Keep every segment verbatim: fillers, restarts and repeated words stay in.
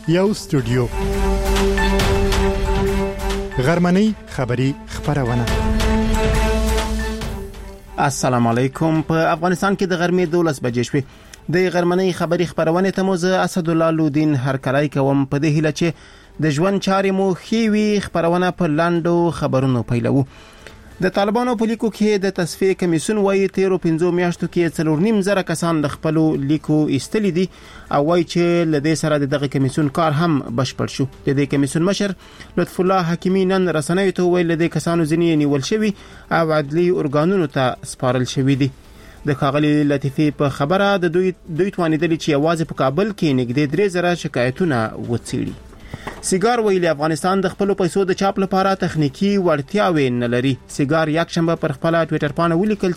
یو سټوډیو غرمنۍ خبری خبرونه. السلام علیکم. په افغانستان کې د غرمې دولس بجې شوې. د غرمنۍ خبری خبرونه ته مو زه اسد الله لودین هرکلای کوم په دې هیله چې د ژوند چارې مو خېوي. خبرونه په لاندو خبرونو پیلو. د طالبانو په لیکو کې د تصفیه کمیسیون وايي تیرو پنځو میاشتو کې څلور نیم زره کسان د خپل لیکو ایستلي دي او وايي چې لدې سره دغه کمیسیون کار هم بشپړ شو. د دې کمیسیون مشر لطف الله حکیمی نن رسنیو ته ویل د کسانو ځینې نیول شوی او عدلي ارګانونو ته سپارل شوی دي. د ښاغلي لطیفي په خبره د دوی دوی توانیدل چې یوازې په کابل کې نږدې درې زره شکایتونه وڅېړي. سیګار ویلي افغانستان د خپل پیسو د چاپ لپاره تخنیکی وړتیاوې نه لري. سیګار یک شنبه پر خپل ټوئیټر باندې ولیکل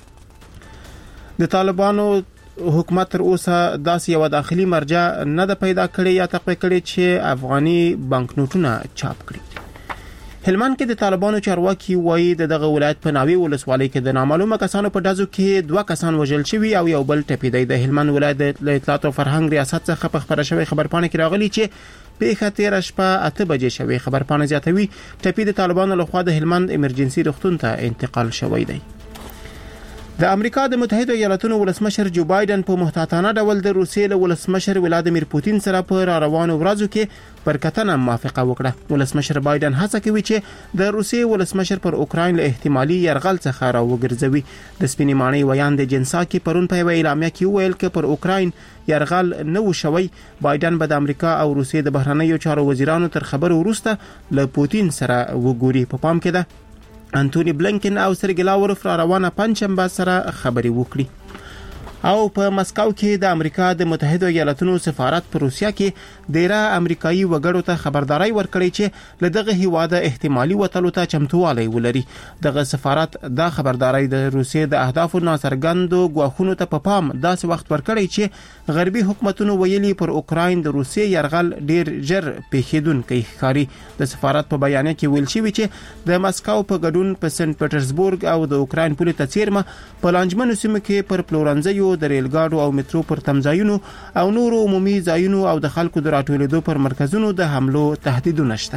چې د طالبانو حکومت تر اوسه داسې یو داخلي مرجع نه ده پیدا کړې یا تقویه کړې چې افغاني بانکنوټونه چاپ کړي. هلمند کې د طالبانو چارواکي وایي دغه ولایت په ناوی ولسوالۍ کې د نامعلومه کسانو په ډزو کې دوه کسان وژل شوي او یو بل ټپي دی. د هلمند ولایت د اطلاعات او فرهنګ ریاست څخه په خبره شوی خبرپاڼه کې راغلي چې په تیره شپه اته بجې شوی. خبرپاڼه زیاتوي ټپي د طالبانو لخوا د هلمند امرجنسي روغتون ته انتقال شوی دی. د امریکا د متحده ایالاتونو ولسمشر جو بایدن په محتاطانه ډول د روسیې له ولسمشر ولادیمیر پوتین سره په را روانو ورځو کې پر کتنه موافقه وکړه. ولسمشر بایدن هڅه کوي چې د روسیې ولسمشر پر اوکراین له احتمالي یرغل څخه راوګرځوي. د سپینې ماڼۍ ویان د جنسا کې پرون په یوه اعلامیه کې ویل چې پر اوکراین یرغل نه وشوي. بایدن به د امریکا او روسیې د بهرنیو چارو وزیرانو تر خبرو وروسته له پوتین سره وګوري. په پام کې ده انټونی بلنکن او سرګی لاوروف را روانه پنځشنبه سره خبري وکړي. او په مسکو کې د امریکا د متحده ایالاتونو سفارت په روسیا کې ډیره امریکایي وګړو ته خبرداري ورکړي چې لدغه هیواده احتمالي وټلو ته چمتووالی ولري. دغه سفارت دا خبرداري د روسیې د اهدافو ناڅرګندو غواخونو ته په پام داسې وخت ورکړي چې غربي حکومتونو ویلي پر اوکراین د روسیې یرغل ډیر ژر پیښیدونکی ښکاري. د سفارت په بیان کې ویل شوی چې د مسکو په ګډون په سنت پټرزبورګ او د اوکراین پولې ته څیرمه په لانجمنو سیمو کې پر پلورنځیو د ریل ګاډو او مترو پر تمځایونو او نورو عمومي ځایونو او د خلکو د راټولېدو پر مرکزونو د حملو تهدیدونه شته.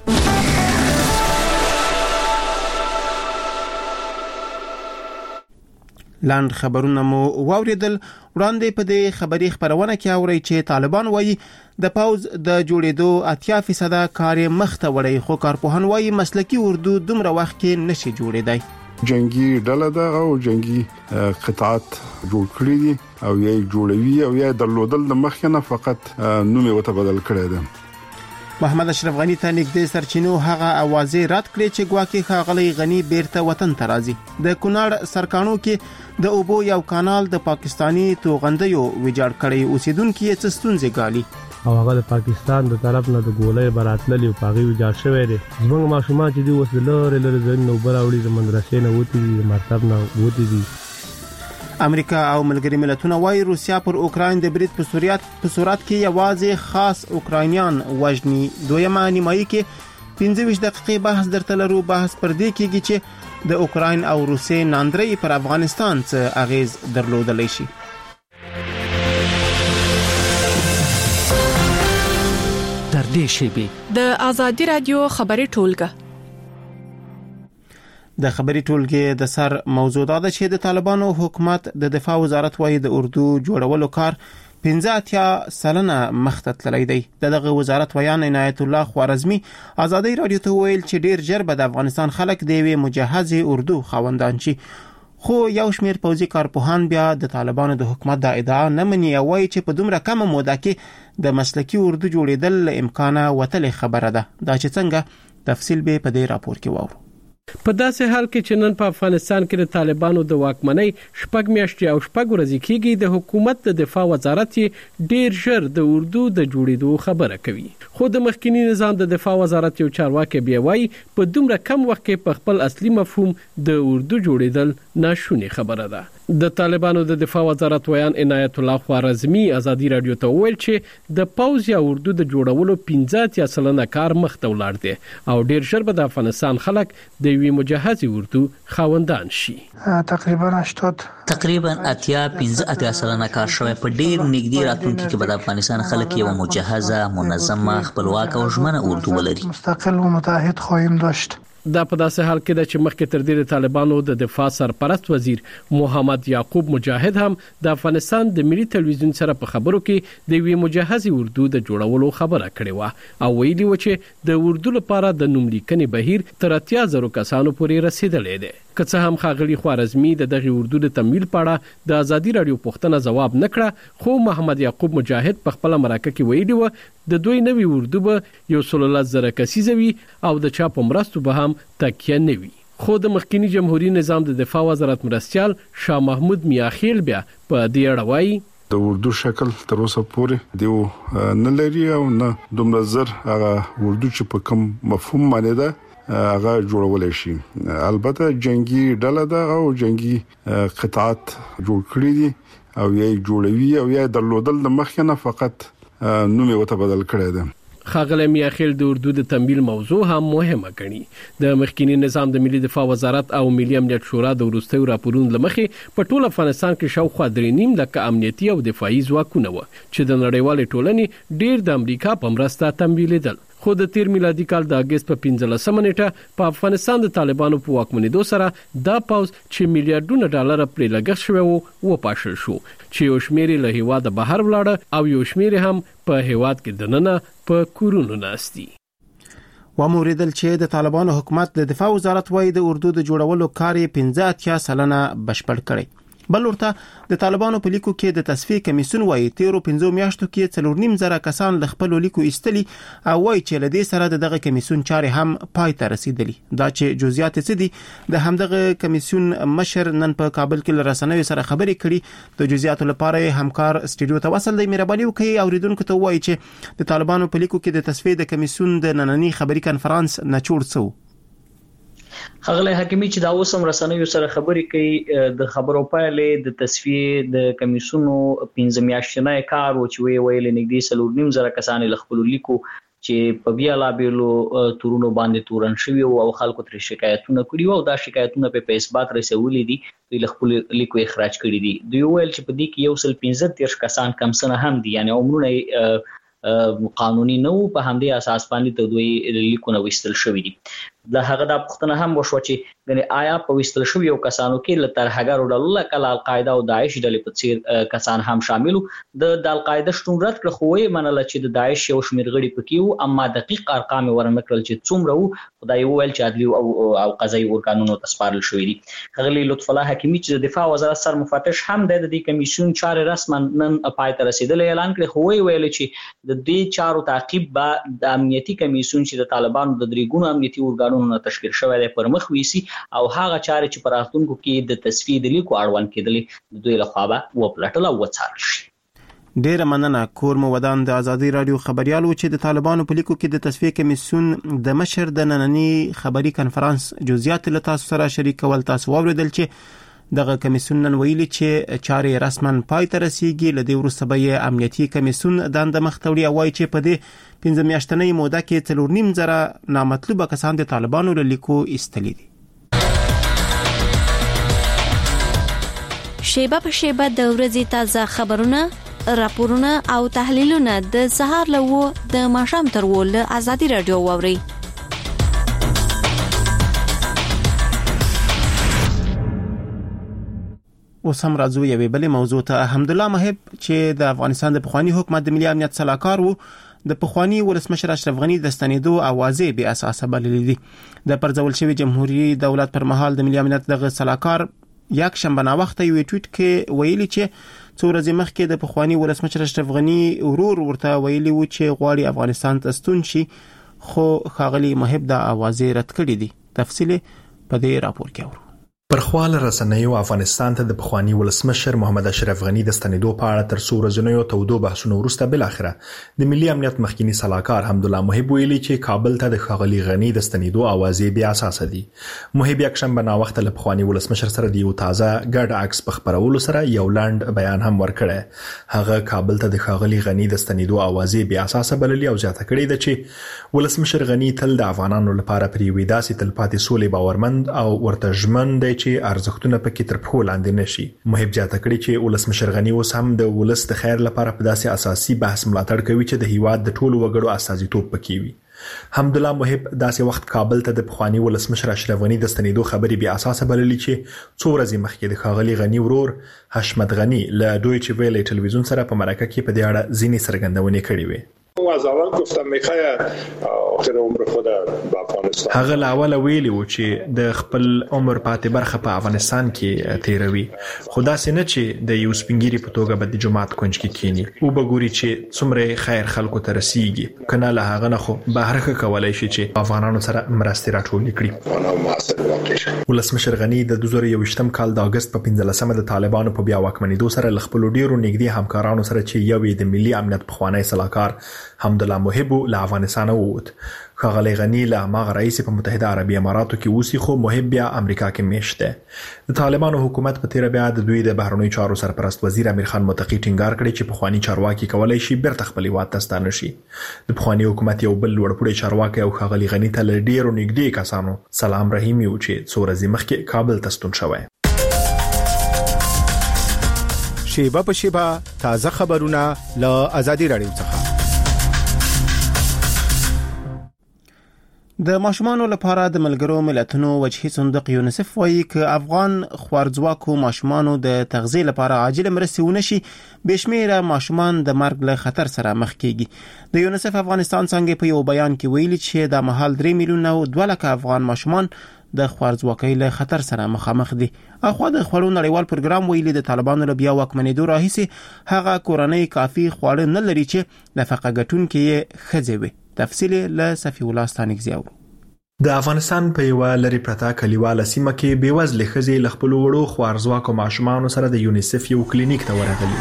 لاند خبرونه مو واوریدل. وړاندې په دې خبري خبرونه کې اوري چې طالبان وایي د پاوز د جوړېدو اتیا فیصد کار مخته وړي، خو کارپوهان وایي مسلکی اردو دومره وخت کې نشي جوړېدای. جنگي ډله ده او جنگي قطعات جوړ کړی دي او یې جوړوي او یې درلودل د مخکنه فقط نوم یې وته بدل کړی دی. محمد اشرف غنی ته نږدې سرچینو هغه اوازې رد کړې چې ګواکې ښاغلی غنی بیرته وطن ته راځي. د کونړ سرکانو کې د اوبو یو کانال د پاکستانی توغندیو ویجاړ کړی. اوسیدونکو یې څه ستونزې ګالي او هغه د پاکستان د طرف نه د ګولۍ براتللی او پاغي ویجاړ شوی دی. زموږ ماشومان چې دی وسله لري لري ځین نو براوړي د مدرسې نه وتی دي، مکتب نه وتی دي. امریکا او ملګری ملتونه وايي روسیا پر اوکراین د برید په صورت په صورت کې یوازې خاص اوکراینیان وژني. دویمه نیمایي کې پنځه ویشت دقیقې بحث درته لرو. بحث پر دې کېږي چې د اوکراین او روسیې ناندري پر افغانستان څه اغیز درلودلی شي. در دې شیبې د آزادي رادیو خبري ټولګه د خبري ټولګې د سر موضوع دا ده چې د طالبانو حکومت د دفاع وزارت وايي د اردو جوړولو کار پنځه اتیا سلنه مخته تللی دی. دغه وزارت ویان عنایت الله خوارزمی آزادي رادیو ته ویل چې ډیر ژر به د افغانستان خلک د یوې مجهزې اردو خاوندان شي. خو یو شمیر پوځي کارپوهان بیا د طالبانو د حکومت د ادعا نه مني او وايي چې په دومره کمه موده کې د مسلکی اردو جوړېدل امکانه وتلې خبره ده. دا چې څنګه تفصیل به په دې راپور کې وورو. په داسې حال کې چې نن په افغانستان کې د طالبانو د واکمنۍ شپږ میاشتې او شپږ ورځې کېږي، د حکومت د دفاع وزارت ډیر ژر د اردو د جوړېدو خبره کوي. خو د مخکنی نظام د دفاع وزارت یو چارواکي بیا وایي په دومره کم وخت کې په خپل اصلي مفهوم د اردو جوړېدل ناشونی خبره ده. د طالبانو د دفاع وزارت ویان عنایت الله خوارزمی ازادي رادیو ته ویل چې د پوز یا اردو د جوړولو پنځه سلنه کار مخ ته ولاړ دی او ډیر ژر به د افغانستان خلک د یوې مجهزي اردو خاوندان شي. تقریبا هشتاد تقریبا اتیا پنځه اتیا سلنه کار شوی په ډیر نږدې راتلونکي کې به د افغانستان خلک یو مجهزه منظمه خپلواک او ژمنه اردو ولري. مستقل و متحد خواهیم داشت. دا په داسې حال کې چې مخکې تر دې د طالبانو د دفاع سرپرست وزیر محمد یعقوب مجاهد هم د افغانستان د ملي تلویزیون سره په خبرو کې د وی مجهزي اردو د جوړولو خبره کړې و او ویلي و چې د اردو لپاره د نوم لیکنې بهیر تر اتیا زره کسانو پورې رسیدلې ده. که څه هم خاغلی خوارزمی د دغه اردو د تمویل پاړه د ازادي رادیو پوښتنه جواب نکړه، خو محمد یعقوب مجاهد په خپل مرکه کې ویلي و د دوی نوی اردو به یو سلسله زره کسیزه وي او د چا په مرستو به هم تکیه نه وي. خو د مخکینی جمهوریت نظام د دفاع وزارت مرستيال شاه محمود میاخیل بیا په دې اړه وایي د اردو شکل تر اوسه پورې دیو نه لري او نه دومره زر هغه اردو چې په کوم مفهوم باندې ده هغه جوړول شي. البته جنگي ډله ده او جنگي قطعات جوړ کړی دي او یې جوړوي او یې درلودل د مخکنه فقط نوم یې وته بدل کړی دی. خاغلی میاخیل د اردو د تمویل موضوع هم مهمه ګڼي. د مخکینی نظام د ملي دفاع وزارت او ملي امنیت شورا د وروستیو راپورونو لمخې په ټول افغانستان کې شاوخوا درې نیم لکه امنیتي او دفاعي ځواکونه و چې د نړیوال ټولنې ډیر د امریکا په مرسته تمویلېدل. خو د تیر میلادي کال د اگست په پنځلسمه نیټه په افغانستان د طالبانو په واکمنېدو سره دا پاوز چې میلیارډونه ډالر پرې لګښت شوی وو وپاشل شو چې یو شمېر له هیواده بهر ولاړ او یو شمېر هم په هیواد کې دننه په کورونو ناستي. و موریدل چې د طالبانو حکومت د دفاع وزارت وايي د اردو د جوړولو کار پنځه اتیا سلنه بشپړ کړی. بل ورته د طالبانو په لیکو کې د تصفیه کمیسیون وايي تیرو پنځو میاشتو کې څلور نیم زره کسان له خپل لیکو ایستلي او وايي چې لدې سره دغه کمیسیون چارې هم پای ته رسیدلي. دا چې جزئیات څه دي د همدغه کمیسیون مشر نن په کابل کې رسنیو سره خبرې کړي. د جزئیاتو لپاره همکار استودیو ته وصل دی. مهرباني وکړئ اوریدونکو ته وایي چې د طالبانو په لیکو کې د تصفیه د کمیسیون د نننی خبري کانفرنس نه جوړ څو خغلی حکیمی چې دا اوسم رسنیو سره خبرې کوي د خبرو پایلې د تصفیه د کمیسیونو پنځه میاشتنه کار او چې وی ویل نږدې څلور نیم زره کسان له خپل لیکو چې په بیا لا بیلو تورونو باندې تورن شوی او خلکو تر شکایتونه کړي او دا شکایتونه په اثبات رسولې دي له خپل لیکو اخراج کړي دي. دوی ویل چې په دې کې یو سل پنځه دیرش کسان کم سنه هم دي یعنی عمرونه قانوني نه وو په همدې اساس باندې ته دوی لیکونه وستل شوی دي. د هغه د پښتنه هم وشو چې غني آیا په وستل شو یو کسانو کې لتر هغه ډول کله القاعده او داعش ډلې په څیر کسان هم شاملو. د القاعده شتون رد کړ خو یې منله چې د داعش یو شمیر غړي پکې وو اما دقیق ارقام ورنکړل چې څومره وو خدای وویل چې عدلي او او قضایي ارګانونو تسپارل شوې دي. غلی لطف الله حکیمی چې د دفاع وزارت سر مفتش هم د دې کمیسیون چارې رسما نن پای ته رسیدل اعلان کړ خو یې ویل چې د دې چارو تعقیب به د امنیتي کمیسیون چې د طالبانو د درې امنیتي ارګانونو نه تشکیل شوی دی پر مخ ویسي او هغه چارې چې پر راتلونکو کې د تصفیه د لیکو اړوند کېدلې د دوی له خوا به وپلټل او وڅارل شي. ډیره مننه. کور مو ودان د ازادي رادیو خبريال و چې د طالبانو په لیکو کې د تصفیه کمیسیون د مشر د نننی خبري کانفرنس جزئیات له تاسو سره شریکول. تاسو واوریدل چې دغه کمیسیون نن ویلي چې چارې رسما پای ته رسیږي. لدې وروسته به امنیتي کمیسیون دنده مختوړي او وايي چې په دې پنځه میاشتنۍ موده کې څلور نیم زره نامطلوبه کسان د طالبانو له لیکو ایستلي دي. شیبه په شیبه د ورځې تازه خبرونه، راپورونه او تحلیلونه د سهار له و د ماښام تر و له ازادي رادیو واوري. اوس هم راځو یوې بلې موضوع ته. حمدالله محب چې د افغانستان د پخوانی حکومت د ملي امنیت سلاکار وو د پخوانی ولسمشر اشرف غنی د ستنېدو اوازې به اساسه بللې دي. د پرځول شوی جمهوریت دولت پر مهال د ملي امنیت دغه سلاکار یک شنبه نا وخت یو ټویټ کې ویلي چې څو ورځې مخکې د پخوانی ولسمشر اشرف غنی ورور ورته ویلي و چې غواړي افغانستان ته ستون شي خو ښاغلي محب د اوازې رد کړې دي. تفصیل په دې راپور کې اورو. پرخوال رسنیو افغانستان ته د پخوانی ولسمشر محمد اشرف غنی د ستنېدو په اړه تر څو ورځې تودو بحثونو وروسته بل اخره د ملي امنیت مخکنی صلاحکار حمدالله محب ویلي چې کابل ته د ښاغلي غنی د ستنېدو اوازې بې اساسه دي. محب یکشنبه ناوخته له پخوانی ولسمشر سره د یو تازه ګډ عکس په خپرولو سره یو لاند بیان هم ورکړی. هغه کابل ته د ښاغلي غنی د ستنېدو اوازې بې اساسه بللي او زیاته کړې ده چې ولسمشر غنی تل د افغانانو لپاره پر یوې داسې تلپاتې سولې باورمند او ورته ژمن دی چې ارزښتونه پکې تر پښو لاندې نشي. محب زیاته کړې چې ولسمشر غنی اوس هم د ولس د خیر لپاره په داسې اساسي بحث ملاتړ کوي چې د هیواد د ټولو وګړو استازیتوب پکې وي. حمدالله محب داسې وخت کابل ته د پخوانی ولسمشر اشرف غنی د ستنېدو خبرې بې اساسه بللي چې څو ورځې مخکې د ښاغلي غنی ورور حشمت غنی له دویچه ویلې ټلویزیون سره په مرکه کې په دې اړه ځینې څرګندونې کړې وې. از اول گفتم میخواد آخر عمر خود به افغانستان. هغه لاول ویلی و چې د خپل عمر پاتې برخه په افغانستان کې تیروي. خدا سينه چې د یو سپینګيري په توګه به د جماعت کونج کې کینی او بګوري چې څومره خیر خلکو ته رسیږي. کنه له هغه نه خو بهرخه کولای شي چې افغانانو سره مرستې راټولې کړي. ولسمشر غنی د دوه زره یوویشتم کال د اگست په پنځلسمه د طالبانو په بیا واکمنېدو سره ل خپل ډیرو نږدې همکارانو سره چې یو د ملي امنیت پخوانی صلاحکار حمدالله محب له افغانستان ووت. ښاغلی غنی له هغه رئیس په متحده عربي اماراتو کې اوسي خو محب بیا امریکا کې میشت دی. د طالبانو حکومت په تیر بیا د دوی د بهرنیو چارو سرپرست وزیر امیر خان متقی ټینګار کړی چې پخوانی چارواکي کولای شي بیرته خپل هیواد ته ستانه شي. د پخوانی حکومت یو بل لوړپوړی چارواکي او ښاغلی غنی ته له ډیرو نږدې کسانو سلام رحیمي و چې څو ورځې مخکې کابل ته ستون شوی. شیبه په شیبه تازه خبرونه له آزادي رادیو څخه. د ماشومانو لپاره د ملګرو ملتونو وجهي صندوق یونیسف وایي چې افغان خوارځواکو ماشومانو د تغذیه لپاره عاجله مرستې ونشي بشمیره ماشومان د مرګ له خطر سره مخ کیږي. د یونیسف افغانستان څنګه په یو بیان کې ویلي چې د مهال درې میلیونه او دوه لک افغان ماشومان د خوارځواکۍ له خطر سره مخامخ دي. اخو د خوړو نړیوال پروګرام ویلي د طالبانو له بیا واکمنېدو راهیسې هغه کورنۍ کافي خواړه نه لري چې نفقه ګټونکي یې ښځې وي. تفصیل له صفی الله ستانکزی اورو. د افغانستان په یو لری پرتا کلیواله سیمه کې بیوزله ښځې له خپل وړو خوارځواکو ماشومانو سره د یونیسف یو کلینیک ته ورغلي.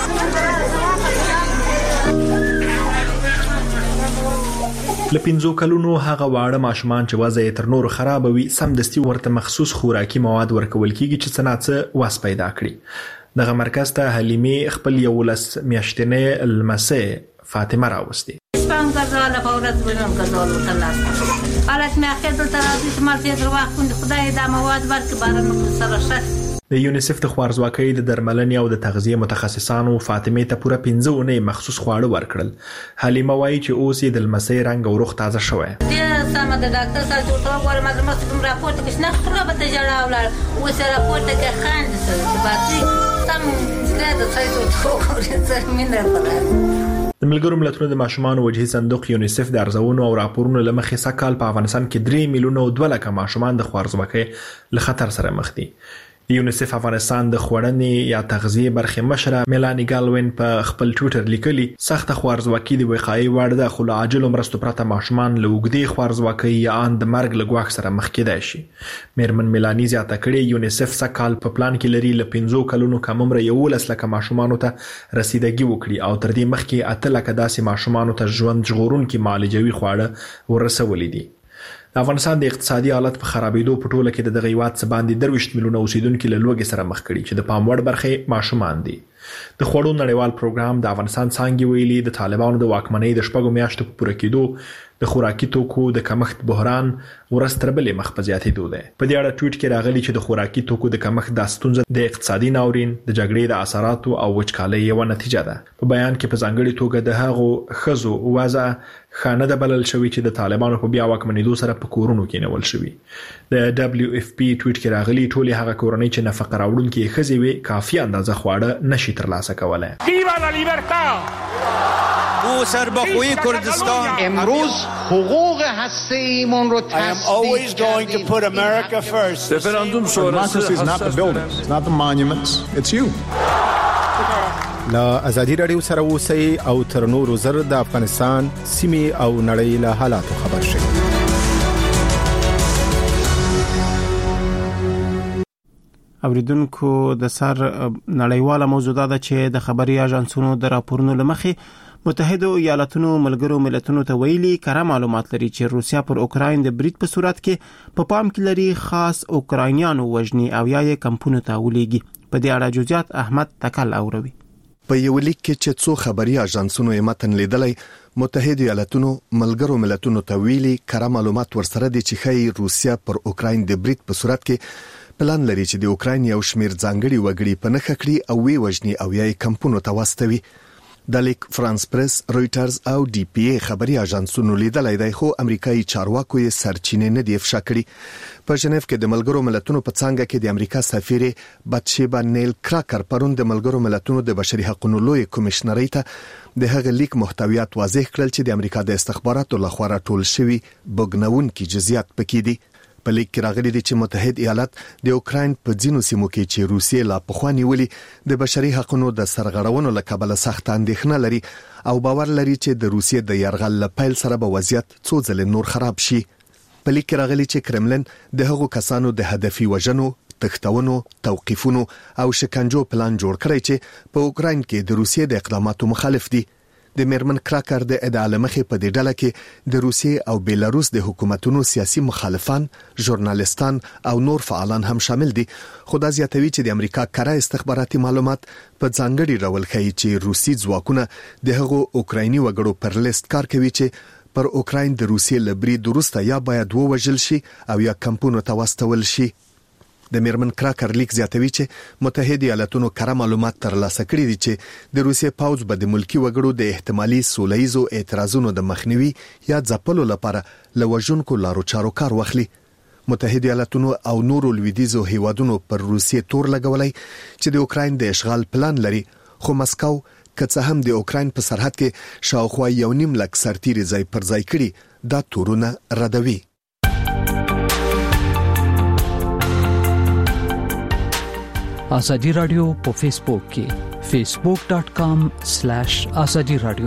له پنځو کلونو هغه واړه ماشومان چې وضع یې تر نورو خراب وي سمدستي ورته مخصوص خوراکي مواد ورکول کیږي چې څنګه واس پیدا کړي. دغه مرکز ته حلیمه خپل یو لس میاشتنې لمسه فاطمه راوستي. شپږ غزاله په ورځ ورم غزاله تلاسه حالت مې اخر دلته راځي چې مال تیر وخت خدای دا مواد ورک بارنه سره شت. د یونیسف د خوارځواکۍ د درملنې او د تغذیه متخصصانو فاطمه ته پوره پنځه ونې مخصوص خواړه ورکړل. حلیمه وایي چې اوس یې د لمسۍ رنګ او روغ تازه شوی. د سم د ډاکټر سره ټول ور مزه مست کوم راپورټ کې نه خره به ته جړا ولاړ و سره راپورټ کې خاند سره باندې سم زړه ته څه څه مینه پره. د ملګرو ملتونو د ماشومان وجهي صندوق یونیسف د ارزونو او راپورونو لمخې سکهال په افغانستان کې درې میلیونه او دوه لکه ماشومان د خوارځواکۍ له خطر سره مخ دي. یونیسف افغانستان د خوړنې یا تغذیه برخې مشره میلانی ګالوین په خپل ټویټر لیکلي سخت خوارځواکۍ د وقایي وړ ده خو له عاجل مرستو پرته ماشومان له اوږدې خوارځواکۍ یا ان د مرګ له ګواښ سره مخ کېدای شي. میرمن میلانی زیاته کړې یونیسف سکهال په پلان کې لري له پنځو کلونو کم عمره یولس لکه ماشومانو ته رسیدګي وکړي او تر دې مخکې اته لکه داسې ماشومانو ته ژوند ژغورونکي معالجوي خواړه ورسولي دي. د افغانستان د اقتصادي حالت په خرابېدو په ټوله کې د دغه هیواد څخه باندې درویشت میلیونه اوسیدونکو له لوږې سره مخ کړي چې د پام وړ برخه ماشومان دي. د خوړو نړیوال پروګرام د افغانستان څنګه ویلي د طالبانو د واکمنۍ د شپږو میاشتو په پوره کېدو د خوراکي توکو د کمښت بحران ورستربلې مخ په زیاتېدو ده. په دې اړه ټویټ کې راغلي چې د خوراکي توکو د کمښت د ستونزې د اقتصادي ناورین د جګړې د اثراتو او وچکالۍ یو نتیجه ده. په بیان کې په ځانګړي توګه د هغو خزو وضع خانه د بلل شوی چې د طالبانو په بیا واکمنېدو سره په کورونو کې نیول شوی. د دبليو اف پی ټویټ کې راغلي ټولې هغه کورنۍ چې نفقه راوړونکي ښځې وي کافي اندازه خواړه نشي ترلاسه کولای. ویوا لا لیبرتا او سربخوی کردستان امروز حقوق هسته‌ایمون رو تصدیق کردیم. رفراندوم شورا is not the buildings, it's not the monuments, it's you. لا آزادي رادیو سره اوسئ او تر نورو زر د افغانستان سیمې او نړۍ له حالاتو خبر شئ. اوریدونکو د سر نړیواله موضوع ده چې د خبري اژانسونو د راپورونو لمخې متحده ایالاتونو ملګرو ملتونو ته ویلي کره معلومات لري چې روسیا پر اوکراین د برید په صورت کې په پام کې لري خاص اوکراینیانو وژني او یا یې کمپونو ته ولېږي. په دې اړه جزئیات احمد تکل اوروي. په یو لیک کې چې څو خبري اژانسونو یې متن لیدلای متحده ایالاتونو ملګرو ملتونو ته ویلي کره معلومات ورسره دي چې خی روسیا پر اوکراین د برید په صورت کې پلان لري چې د اوکراین یو شمیر ځانګړي وګړي په نخښه کړي او وی وژني او یا کمپونو ته واستوي. د لیک فرانس پریس، رويټرز او ډي پی ای خبري اژانسونو لیدلای دی خو امریکایي چارواکو یې سرچینې نه دی افشا کړي. په ژنیف کې د ملګرو ملتونو په څنګه کې د امریکا سفیر باتشیبا نیل کراکر پرون د ملګرو ملتونو د بشري حقوقو لوی کمشنري ته د هغه لیک محتویات واضح کړل چې د امریکا د استخباراتو لخوا راټول شوی بګنون کې جزئیات پکې دي. په لیک کې راغلي دي چې متحد ایالات د اوکراین په ځینو سیمو کې چې روسیې لا پخوانی ولي د بشري حقوقو د سرغړونو لکبل سخت اندېښنه لري او باور لري چې د روسیې د يرغل لپاره سره به وضعیت څو ځله نور خراب شي. په لیک کې راغلي چې کرملن د هغو کسانو د هدفي وژنو، تختونو، توقيفونو او شکنجو پلان جوړ کړی چې په اوکراین کې د روسیې د اقداماتو مخالف دي. د میرمن کراکر د ادعا لمخې په دې ډله کې د روسیې او بیلاروس د حکومتونو سیاسي مخالفان، ژورنالیستان او نور فعالان هم شامل دي. خو دا زیاتوي چې د امریکا کره استخباراتي معلومات په ځانګړي ډول ښیي چې روسي ځواکونه د هغو اوکرایني وګړو پر لیست کار کوي چې پر اوکراین د روسیې لبري درسته یا باید ووژل شي او یا کمپونو ته واستول شي. د میرمن کراکر لیک زیاتوي چې متحده ایالاتونو کره معلومات ترلاسه کړي دي چې د روسیې پوځ به د ملکی وګړو د احتمالي سولهیزو اعتراضونو د مخنیوي یا ځپلو لپاره لوژونکو لارو چارو کار واخلي. متحده ایالاتونو او نورو لویدیزو هیوادونو پر روسیې تور لګولای چې د اوکراین د اشغال پلان لري خو مسکو که څه هم د اوکراین په سرحد کې شاوخوا یو نیم لک سرتیري ځای پر ځای کړي دا تورونه ردوي. آزادی رادیو په فیسبوک کې فیسبوک ډاٹ کام سلیش آزادی رادیو.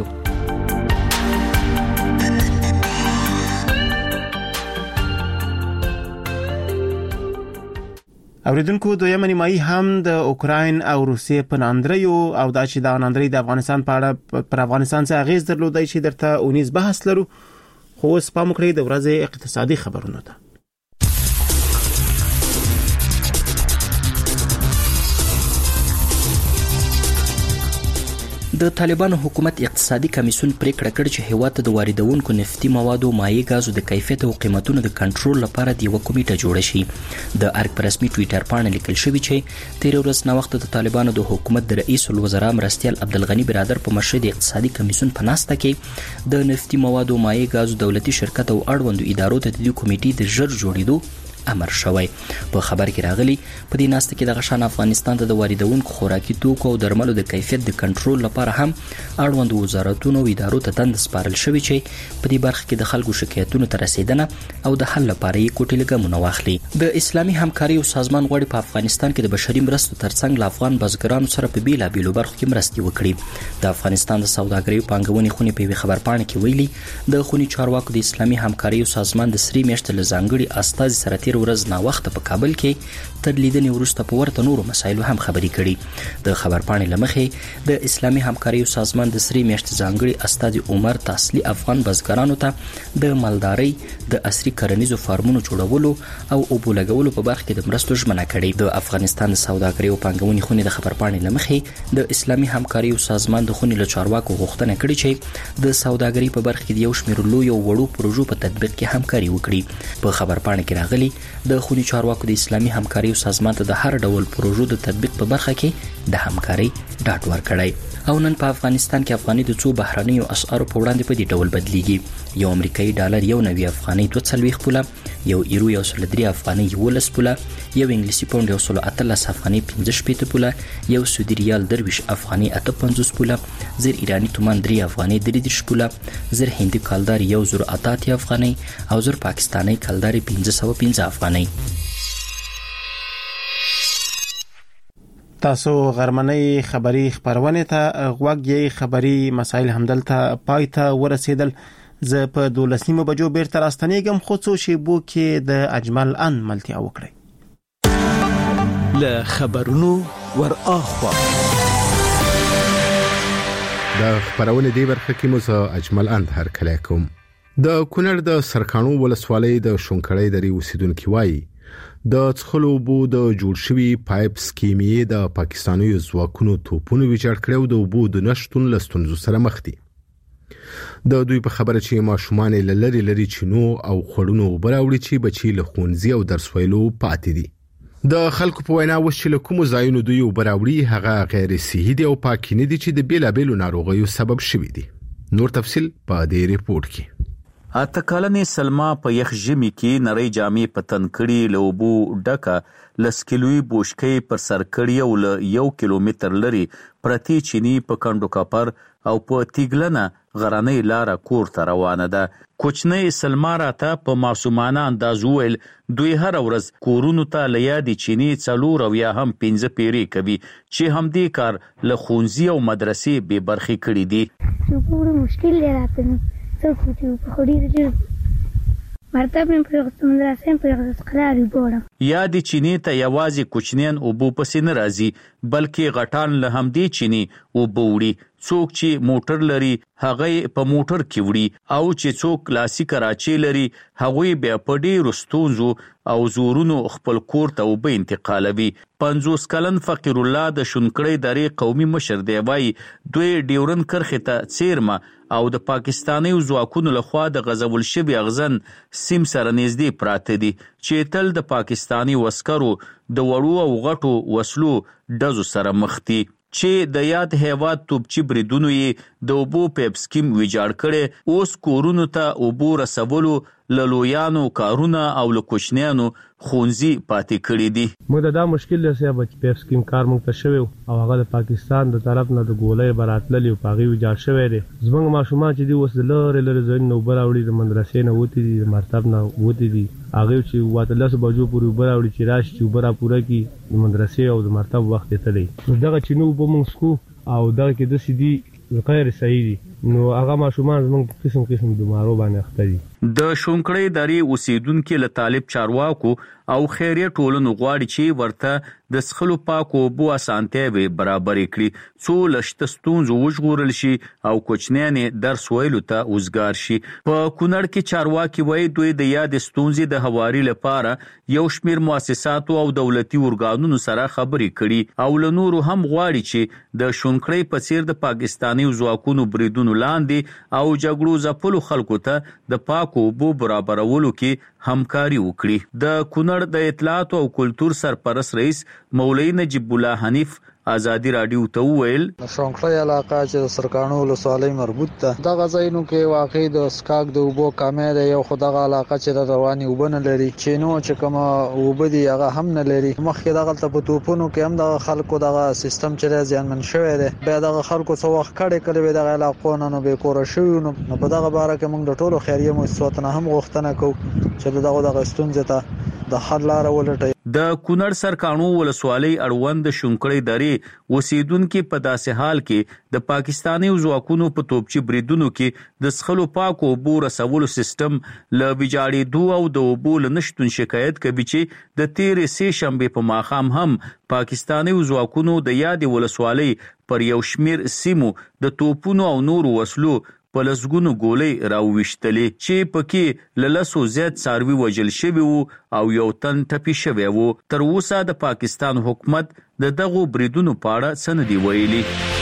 اوریدونکو دویمه نیمایي هم د اوکراین او روسیې په ناندریو او دا چې دا ناندري د افغانستان په اړه پر افغانستان څخه اغیز درلودای شي درته اونیز بحث لرو. خو اوس پام وکړئ د ورځې اقتصادي خبرونو ته. د طالبانو حکومت اقتصادي کمیسیون پریکړه کړې چې هیواد د واردونکو نفتي موادو مایع غازو د کیفیت او قیمتونو د کنټرول لپاره د یو کمیټه جوړه شي. د ارګ پر رسمي ټوئیټر باندې لیکل شوی چې تیر ورځ نو وخت د طالبانو د حکومت د رئیس الوزرا مرستیال عبدالغنی برادر په مشرۍ د اقتصادي کمیسیون په ناسته کې د نفتي موادو مایع غازو دولتي شرکت او اړوندو ادارو ته د دې کمیټې د ژر جوړېدو امر شوی. په خبر کې راغلی په دې ناسته کې د غشان افغانستان ته د واردونکو خوراکي توکو او درملو د کیفیت د کنټرول لپاره هم اړوند وزارتونو او ادارو ته دند سپارل شوی چې په دې برخه کې د خلکو شکایتونو ته رسیدنه او د حل لپاره یې کوټې لګمونه واخلي. د اسلامي همکاري او سازمان غوړي په افغانستان کې د بشري مرستو ترڅنګ له افغان بزګرانو سره په بیلابیلو برخو کې مرستې وکړي. د افغانستان د سوداګرۍ پانګونې خونې په خبر پاڼه کې ویلي د خوني چارواکو د اسلامي همکاري او سازمان د سری میاشتې له ځانګړي استازي سره تیر ورځ نا وخت په کابل کې تر لیدنې وروسته په ورته نورو مسایلو هم خبرې کړي. د خبر پاڼې لمخې د اسلامي همکاري او سازمان د سری میاشتې ځانګړي استازي عمر تاسلی افغان بزګرانو ته د مالدارۍ د عصري کرنیزو فارمونو جوړولو او اوبو لګولو په برخه کې د مرستو ژمنه کړې. د افغانستان د سوداګرۍ او پانګونې خونې د خبر پاڼې لمخې د اسلامي همکاري او سازمان د خونې له چارواکو غوښتنه کړې چې د سوداګرۍ په برخه کې د یو شمېر لوی او وړو پروژو په تطبیق کې همکاري وکړي. په خبر پاڼه کې راغلي د خوني چارواکو د اسلامي همکاري او سازمان ته د هر ډول پروژو د تطبیق په برخه کې د همکاري ډاډ ورکړی. او نن په افغانستان کې افغاني د څو بهرنیو اسعارو په وړاندې په دې ډول بدلیږي. یو امریکایي ډالر یو نوي افغاني دوه څلوېښت پوله، یو ایرو یو سل درې افغاني یولس پوله، یو انګلیسي پاونډ یو سل اتلس افغاني پنځه شپېته پوله، یو سعودي ریال درویش افغاني اته پنځوس پوله، زر ایراني تومان درې افغاني درې دېرش پوله، زر هندي کالدار یو زر اته اتیا افغاني او زر پاکستاني کالدار پنځه سوه پنځه افغاني. تاسو غرمنۍ خبری خبرونه ته غوږی خبری مسایل همدلته پای ته ورسېدل. زه په دولسمه بجو بیرته راستنېږم خو څو شیبو کې د اجمل ان ملتیا وکړي. له خبرونو ور اخوا د خبرونه دی برخه کې مو زه اجمل اند هر کله کوم. د کونړ د سرکانو ولسوالۍ د شونکړې درې اوسیدونکو وایي د څخلو بو د جوړ شوی پایپ سکیمي د پاکستاني ځواکونو توپونو ویجاړ کړو د بو د نشټون لستونزو سره مخ دي. د دوی په خبره چې ماشومان لری لری چینو او خړونو براوړي چې بچي له خونځي او درس ویلو پاتې دي. د خلکو په وینا وشل کوم ځایونو دوی وبراوړي هغه غیر صحي دي او پاک نه دي چې د بیلابېلو ناروغیو سبب شوي دي. نور تفصيل په دې ریپورت کې. اته کلنې سلما په یخ ژمي کې نری جامې په تن کړي لوبو ډکه لسکلوي بوشکې پر سر کړي او له یو کیلومتر لري پرتی چینی په کندو کاپر او په تیګلنه غرانې لاره کور ته روانه ده. کوچنۍ سلما راته په معصومانه انداز ویل دوی هر ورځ کورونو ته لیادي چینی څلور او یا هم پنځه پیری کوي چې هم دې کار له خونځي او مدرسې به برخي کړي دي. څه مشکل دی راته څه کوچو په خوري دي مرتب من په مدرسې په اسکلاري بوړم یا د چینی ته یوازې کوچنین او بو پسې نه راځي بلکې غټان له هم دی چینی او بوړي څوک چې موټر لري هغه په موټر کې وړي او چې څوک کلاسیک راچی لري هغه بیا په ډیرو ستونزو او زورونو خپل کور ته وب انتقالوي. پنځوس کلن فقیر الله د شونکړې درې قومي مشر دی وای دوی ډیورن کرخه ته چیرمه او د پاکستاني ځواکونو لخوا د غزول شوی اغزن سیم سره نږدې پراته دي چې تل د پاکستاني وسکرو د وړو او غټو وسلو دزو سره مخ دي چې د یاد هیواد توپچی بریدونو یې د اوبو پیپ سکیم ویجاړ کړي. اوس کورونو ته اوبو رسولو للویانو کارونه او لکوشنیانو خونځي پاتې کړي دي. موږ دا مشکل لسه بچ پیپ سکیم کار مونږ ته شوی او هغه د پاکستان د طرف نه د ګولې براتللی او پاغي ویجاړ شوی دی. زموږ ماشومان چې دی اوس لره لره ځین نو براوړي د مدرسې نه وتی دي مرتب نه وتی دي هغه چې واته لاس بجو پورې براوړي چې راشي چې برا پوره کی د مدرسې او د مرتب وخت ته دی. دغه چې نو به مونږ سکو او دغه کې د سیدی غیر صحیح دي نو هغه ماشومان زموږ قسم قسم بیمارو باندې اخته دي. د شونکړې درې اوسیدونکو له طالب چارواکو او خیریه ټولنو غواړي چې ورته د سخلو پاکو بو اسانتیا به برابر کړي څو لشت ستونزو وژغورل شي او کوچنیانې درس ویلو ته اوسګار شي. په کونړ کې چارواکي وایي دوی د یاد ستونزې د هواري لپاره یو شمیر مؤسساتو او دولتي ورګانونو سره خبرې کړي او له نورو هم غواړي چې د شونکړې په څیر د پاکستاني ځواکونو بریدونو لاندې او جګړو ځپلو خلکو ته د پاکو بو برابرولو کې همکاري وکړي. د کونړ د اطلاعات او کلتور سرپرست رئیس مولوی نجیب الله حنیف آزادی رادیو ته ویل شونکړې علاقہ چې د سرکانو ولسوالۍ مربوط ده دغه ځایونو کې واقع د سکاک د اوبو کمې ده یو خدغه علاقہ چې د رواني وبنه لري چې نو چې کومه وبدي هغه هم نه لري مخکې دغه ته په توپونو کې هم د خلکو دغه سیستم چې ځانمن شوی دی بیا دغه خلکو څو وخت کړي کړي دغه علاقو نه به کور شوی نو په دغه باره کې موږ د ټولو خیریه مؤسساتو نه هم غوښتنه کوو چې دغه دغه ستونزې ته د حل لار ولټي. د کونړ سرکانو ولسوالۍ اړوند شونکړې درې اوسیدونکو په داسې حال کې د پاکستاني ځواکونو په توپچی بریدونو کې د سخلو پاکو اوبو رسولو سیستم ل ویجاړېدو او د اوبو لنشتون شکایت کوي چې د تیرې سه شنبه په ماښام هم پاکستاني ځواکونو د یاد ولسوالۍ پر یو شمیر سیمو د توپونو او نورو وسلو په لسګونو ګولې راوويشتلې چې پکې للسو زیات څاروي وجل شوی وو او یو تن ټپي شوی وو. تر اوسه د پاکستان حکومت د دغو بریدونو په اړه څه نه دی ویلي.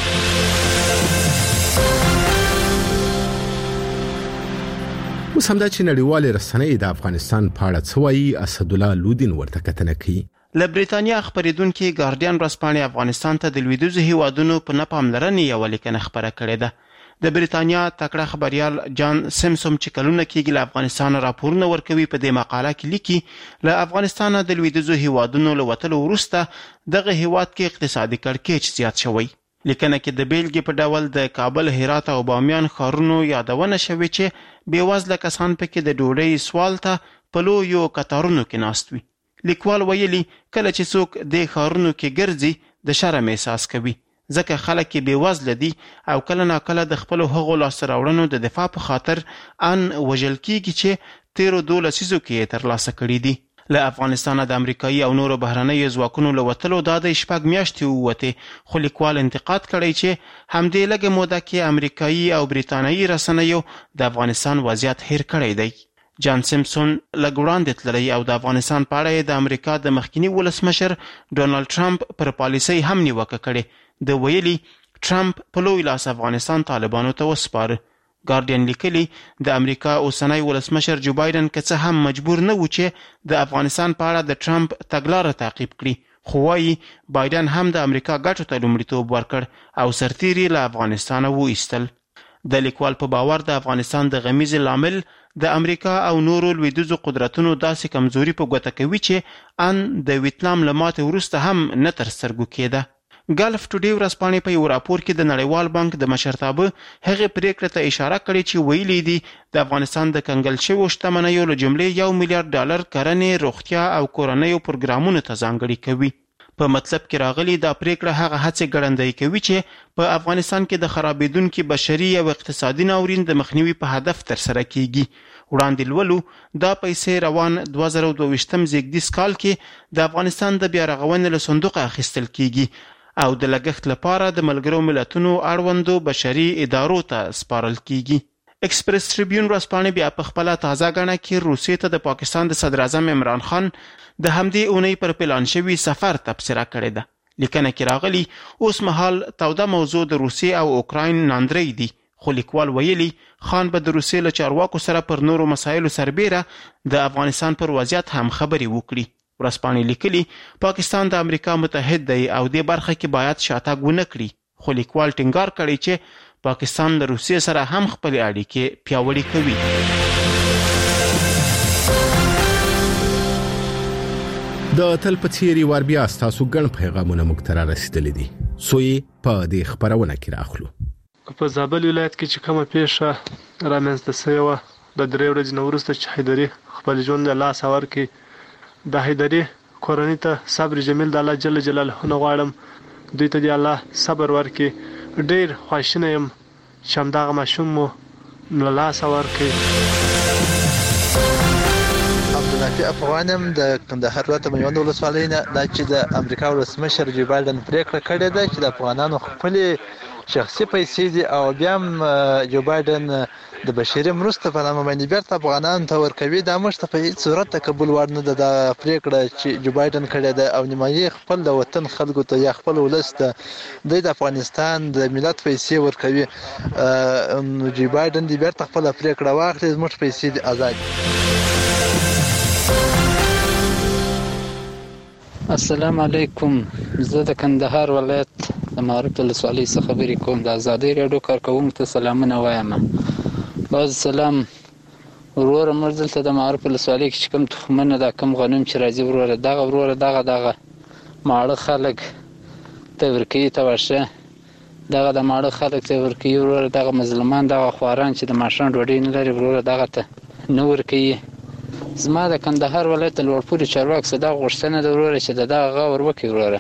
اوس همدا چې نړیوال رسنۍ د افغانستان په اړه څه وایي اسد الله لودین ورته کتنه کوي. له بریتانیا خبرېدونکو ګارډین ورځپاڼې افغانستان ته د لویدیځو هیوادونو په نپاملرنې یو لیکنه خبره کړې ده. د بریتانیا تکړه خبريال جان سیمسوم چې کلونه کېږي له افغانستان راپورونه ورکوي په دې مقاله کې لیکي له افغانستان د لویدیځو هیوادونو له وتلو وروسته دغه هیواد کې اقتصادي کړکېچ زیات شوی. لیکنه کې د بیلګې په ډول د کابل، هرات او بامیان ښارونو یادونه شوې چې بېوزله کسان پکې د ډوډۍ سوال ته په لویو کتارونو کې ناست وي. لیکوال ویلي کله چې څوک د ښارونو کې ګرځي د شرم احساس کوي ځکه خلک یې بېوزله دي او کله ناکله د خپلو هغو لاسته راوړنو د دفاع په خاطر ان وژل کېږي چې تیرو دوه لسیزو کې یې ترلاسه کړي دي. له افغانستان د امریکایي او نورو بهرنیو ځواکونو له وتلو دا د شپږ میاشتې ووتې، خو لیکوال انتقاد کړی چې همدې لږه موده کې امریکایي او بریتانیایي رسنیو د افغانستان وضعیت هیر کړی دی. جان سیمپسون لږ وړاندې تللی او د افغانستان په اړه د امریکا د مخکینی ولسمشر ډونالد ټرمپ پر پالیسۍ هم نیوکه کړې. د ویلي ټرمپ په لوی لاس افغانستان طالبانو ته وسپاره. ګارډین لیکلي د امریکا اوسنی ولسمشر جو بایدن که څه هم مجبور نه و چې د افغانستان په اړه د ټرمپ تګلاره تعقیب کړي، خو وایي بایدن هم د امریکا ګټو ته لومړیتوب ورکړ او سرتیري له افغانستانه وایستل. د لیکوال په باور د افغانستان د غمیزې لامل د امریکا او نورو لویدیځو قدرتونو داسې کمزوري په ګوته کوي چې ان د ویتنام له ماتې وروسته هم نه تر سترګو کېده. ګلف ټوډے ورځپاڼې په یو راپور کې د نړیوال بانک د مشرتابه هغې پریکړې ته اشاره کړې چې ویلي دي د افغانستان د کنګل شویو شتمنیو له جملې یو میلیارډ ډالر کرنې، روغتیا او کورنیو پروګرامونو ته ځانګړي کوي. په مطلب کې راغلي دا پریکړه هغه هڅې ګړندۍ کوي چې په افغانستان کې د خرابېدونکي بشري او اقتصادي ناورین د مخنیوي په هدف ترسره کیږي. وړاندې لولو دا پیسې روان دوه زره دوه ویشتم زیږدیز کال کې د افغانستان د بیا رغونې له صندوقه اخیستل کیږي او د لګښت لپاره د ملګرو ملتونو اړوندو بشري ادارو ته سپارل کیږي. ایکسپریس ټریبیون ورځپاڼې بیا په خپله تازه ګڼه کې روسیې ته د پاکستان د صدر اعظم عمران خان د همدې اونۍ پر پلان شوي سفر تبصره کړې ده. لیکنه کې راغلي اوس مهال توده موضوع د روسیې او اوکراین ناندرۍ دي، خو لیکوال ویلي خان به د روسیې له چارواکو سره پر نورو مسایلو سربیره د افغانستان پر وضعیت هم خبرې وکړي. ورځپاڼې لیکلي پاکستان د امریکا متحد دی او دې برخه کې باید شاتګ ونه کړي، خو لیکوال ټینګار کړی چې پاکستان له روسیې سره هم خپلې اړیکې پیاوړې کوي. د تل په څیر ور بیا تاسو ګڼ پیغامونه موږ ته رسیدلي دي، سوې په دې خبرونه کې راخلو. په زابل ولایت کې چې کومه پیښه رامنځته شوې وه د درې ورځې نه وروسته چې حیدري خپل ژوند له لاسه ورکړي، د حیدري کورنۍ ته صبر جمیل د الله جل جلاله نه غواړم، دوی ته د الله صبر ورکړي. ډېر خواشینی یم چې همدغه ماشوم مو له لاسه ورکړي. عبدالنافع افغان یم د کندهار ولایت میوند ولسوالۍ نه. دا چې د امریکا ولسمشر جو بایدن پریکړه کړې ده چې د افغانانو خپلې شخصي پیسې دي او بیا هم جو بایدن د بشري مرستو په نامه باندې بیرته افغانانو ته ورکوي. دا موږ ته په هیڅ صورت د قبول وړ نه ده دا پریکړه چې جو بایدن کړې ده او نیمایي خپل د وطن خلکو ته یا خپل ولس ته دوی د افغانستان د ملت پیسې ورکوي. جو بایدن دې بیرته خپله پریکړه واخلي، زموږ پیسې دې آزاد. السلام علیکم، زه د کندهار ولایت د معروف ولسوالۍ څخه خبرې کوم. د ازادۍ راډیو کارکوونکو ته سلامونه وایم. باز سلام وروره، موږ دلته د معروف ولسوالۍ کې چې کوم تخمونه دا کوم غنم چې راځي وروره دغه وروره دغه دغه ماړه خلک ته ورکوي، ته ورشه دغه د ماړه خلک ته ورکوي وروره، دغه مظلومان دغه خواران چې د ماښام ډوډۍ نه لري وروره دغه ته نه ورکوي. زما د کندهار ولایت د لوړپوړي چارواکو څخه دغه غوښتنه ده وروره چې د دغه غور وکړي وروره.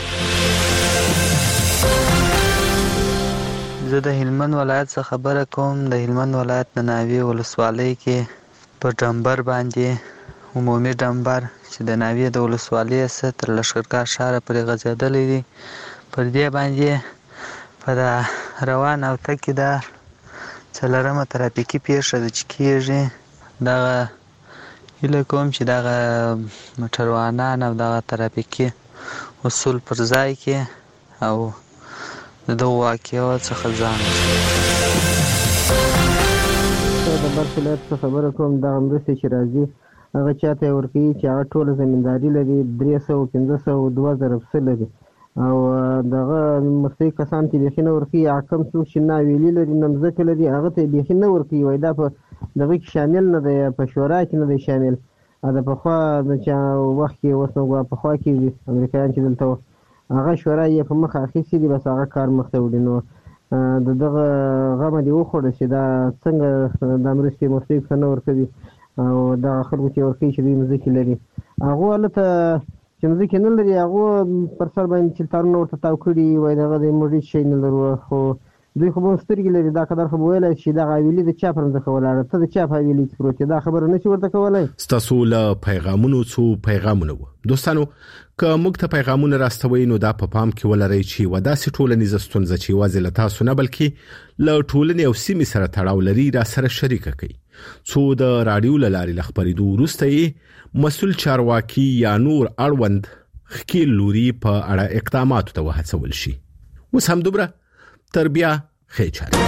زه د هلمند ولایت څخه خبره کوم. د هلمند ولایت د ناوې ولسوالۍ کې په ډمبر باندې عمومي ډمبر چې د ناوې د ولسوالۍ څخه تر لښکرګاه ښاره پورې غځېدلی دی، پر دې باندې په روان او تګ کې دا څلورمه ترافیکي پیښه ده چې کېږي. دغه هیله کوم چې دغه موټروانان او دغه ترافیکي اصول پر ځای کې او د دغو واقعو څخه ځان زه د بلخ ولایت څخه خبره کوم. دغه مرستې چې راځي هغه چاته یې ورکوي چې هغه ټوله زمینداري لري، درې سوه پنځه سوه دوه زره پسه لري او دغه مخکې کسان ته بیخي نه ورکوي. هغه کوم څوک چې ناویلي لري نه مځکه لري هغه ته یې بیخي نه ورکوي، وایي دا په دغه کې شامل نه دی، په شورا کې نه دی شامل. د پخوا د چا وخت کې اوس نو پخوا کې امریکایان چې دلته هغه شورا یې په مخه اخیستي دي، بس هغه کار مخته وړي. نو د دغه غمه دې وخوړه چې دا څنګه دا مرستې مفتې ته نه ورکوي او دغه خلکو چې ورکوي چې دوی مځکې لري هغو هلته چې مځکې نه لري هغو پر سر باندې چې تارونه ورته تاو کړي وایي دغه دی موږ هېڅ شی نه لرو، خو دوی خو به سترګې لري دا قدر خو به ویلی چې دغه حویلي د چا پر مځکه ولاړه ته د چا په حویلي کې پروت دا خبره نه شي ورته کولی. ستاسو له پیغامونو څو پیغامونه وو دوستانو که موږ ته پیغامونه راستوي نو دا په پا پام کې ولرئ چې و داسې ټولنیزه ستونزه چې یوازې له تاسو نه بلکې له ټولنې او سیمې سره تړاو لري را سره شریکه کړئ څو د رادیو له لارې له خپرېدو وروسته یې مسؤل چارواکي یا نور اړوند ښکیل لوري په اړه اقداماتو ته وهڅول شي. اوس هم دومره تر بیا ښې چارې.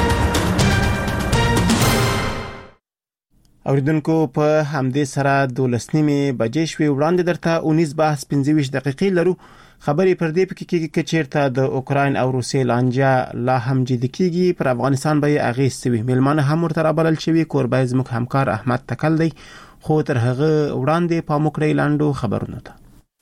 اوریدونکو په همدې سره دولس نیمې بجې شوې. وړاندې درته اونیز بحث پنځه ویشت دقیقې لرو. خبرې پر دې پکې کې چې چیرته د اوکراین او روسیې لانجه لا هم جدي کیږي پر افغانستان به اغیز سوي. ملمانه هم ورته رابلل شوي. کوربای زموږ همکار احمد تکل دی خو تر هغه وړاندې پام وکړئ لاندو خبرونه ته.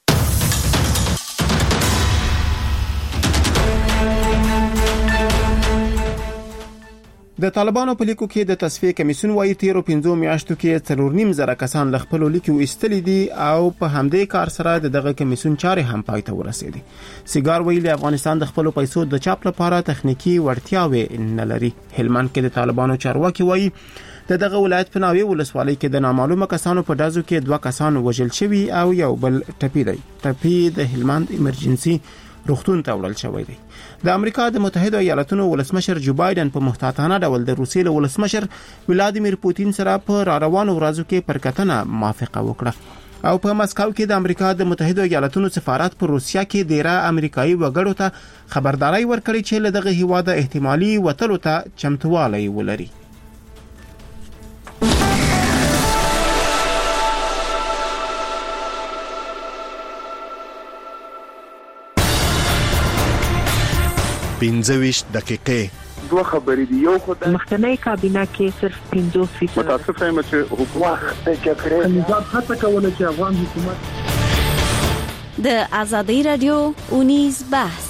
د طالبانو په لیکو کې د تصفیه کمیسیون وايي تیرو پنځو میاشتو کې څلور نیم زره کسان له خپل لیکو ایستلي دي او په همدې کار سره دغه کمیسیون چارې هم پای ته ورسېدي. سیګار ویلي افغانستان د خپل پیسو د چاپ لپاره تخنیکی وړتیاوې نه لري. هلمند کې د طالبانو چارواکي وايي د دغه ولایت په ناوې ولسوالۍ کې د نامعلومه کسانو په دازو کې دوه کسان وژل شوي او یو بل ټپي دی. ټپي د هلمند ایمرجنسي روغتون ته وړل شوی دی. د امریکا د متحده ایالاتونو ولسمشر جو بایدن په محتاطانه ډول د روسیې له ولسمشر ولادیمیر پوتین سره په راروانو ورځو کې پر کتنه موافقه وکړه او په مسکو کې د امریکا د متحده ایالاتونو سفارت په روسیا کې ډیره امریکایي وګړو ته خبرداري ورکړي چې له دغه هیواده احتمالي وتلو ته چمتووالی ولري. پنځه ویشت دقیقې دوه خبرې دي. یو خو د مخکنی کابینه کې صرف پنځوس فیصد متاسف یم چې حکومت د جګړې نظام هڅه کوله چې افغان حکومت د ازادي رادیو اونیز بحث.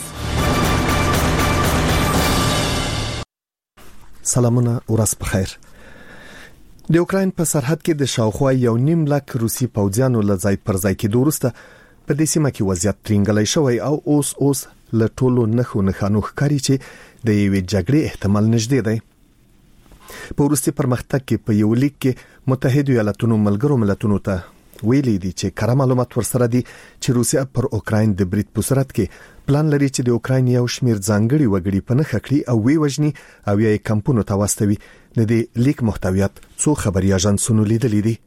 سلامونه ورځ په خیر. د اوکراین په سرحد کې د شاوخوا یو نیم لک روسي پوځیانو له ځای پر ځای کېدو وروسته په دې سیمه کې وضعیت ترنګلی شوی او اوس اوس له ټولو نخو نخانو ښکاري چې د یوې جګړې احتمال نږدې دی. په وروستي پرمختګ کې په یو لیک کې متحده ایالاتونو ملګرو ملتونو ته ویلي دي چې کره معلومات ورسره دي چې روسیا پر اوکراین د برید په صورت کې پلان لري چې د اوکراین یو شمیر ځانګړي وګړي په نخښه کړي او وی وژني او یې کمپونو ته واستوي. د دې لیک محتویات څو خبري اژانسونو لیدلي دي.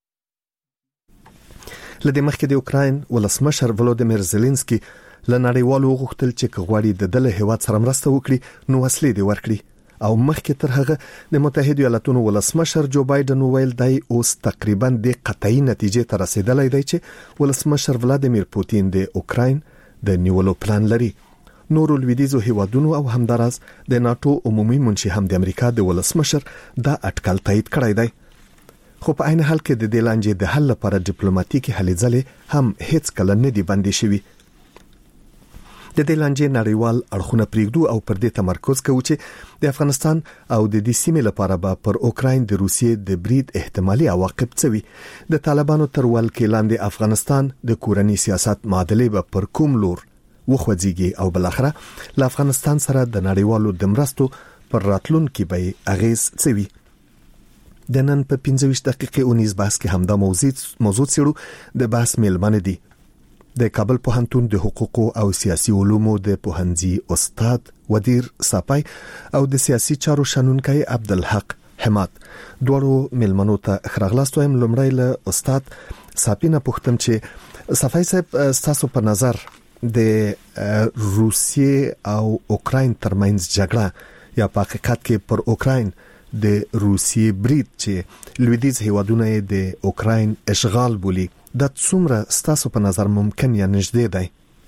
لدې مخکې د اوکراین ولسمشر ولودیمیر زيلنسکي له نړیوالو غوښتل چې کغواړي د دله هیواد سره مرسته وکړي نو وسلې دي ورکړي او مخکې تر هغه د متحده ایالاتونو ولسمشر جو بایدن ویل دی اوس تقریبا د قطعي نتیجې ته رسیدلی دی چې ولسمشر ولادیمیر پوتین د اوکراین د نیولو پلان لري. نورو لویدیزو هیوادونو او همدارس د ناتو عمومي منشي هم د امریکا د ولسمشر دا اټکل تایید کړی دی. خو په عین حال کې د دې لانجې د حل لپاره ډیپلوماټیکي هلې ځلې هم هیڅ کله نه دي بندې شوي. د دې لانجې نړیوال اړخونه پریږدو او پر دې تمرکز کوو چې د افغانستان او د دې سیمې لپاره به پر اوکراین د روسیې د برید احتمالي عواقب څه وي. د طالبانو تر ولکې لاندې افغانستان د کورنۍ سیاست معادلې به پر کوم لور وخوځيږي او بل اخره له افغانستان سره د نړیوالو د مرستو پر راتلونکي به اغیز څه وي. د نن په پنځه ویشت دقیقې اونیز بحث کې همدا موضوع موضوع څېړو. د بحث میلمانه دي د کابل پوهنتون د حقوقو او سیاسي علومو د پوهنځي استاد ودیر صافی او د سیاسي چارو شنونکي عبدالحق حماد. دوړو میلمنو ته خراغلاست وایم. لومړی له استاد صافی نه پوښتم چې صافی صاحب تاسو په نظر د روسیې او اوکراین ترمنځ جګړه یا په حقیقت کې پر اوکراین د روسیې برید چې لویدیز هیوادونه د اوکراین اشغال بولی دا څومره ستاسو په نظر ممکن یا نږدې دی؟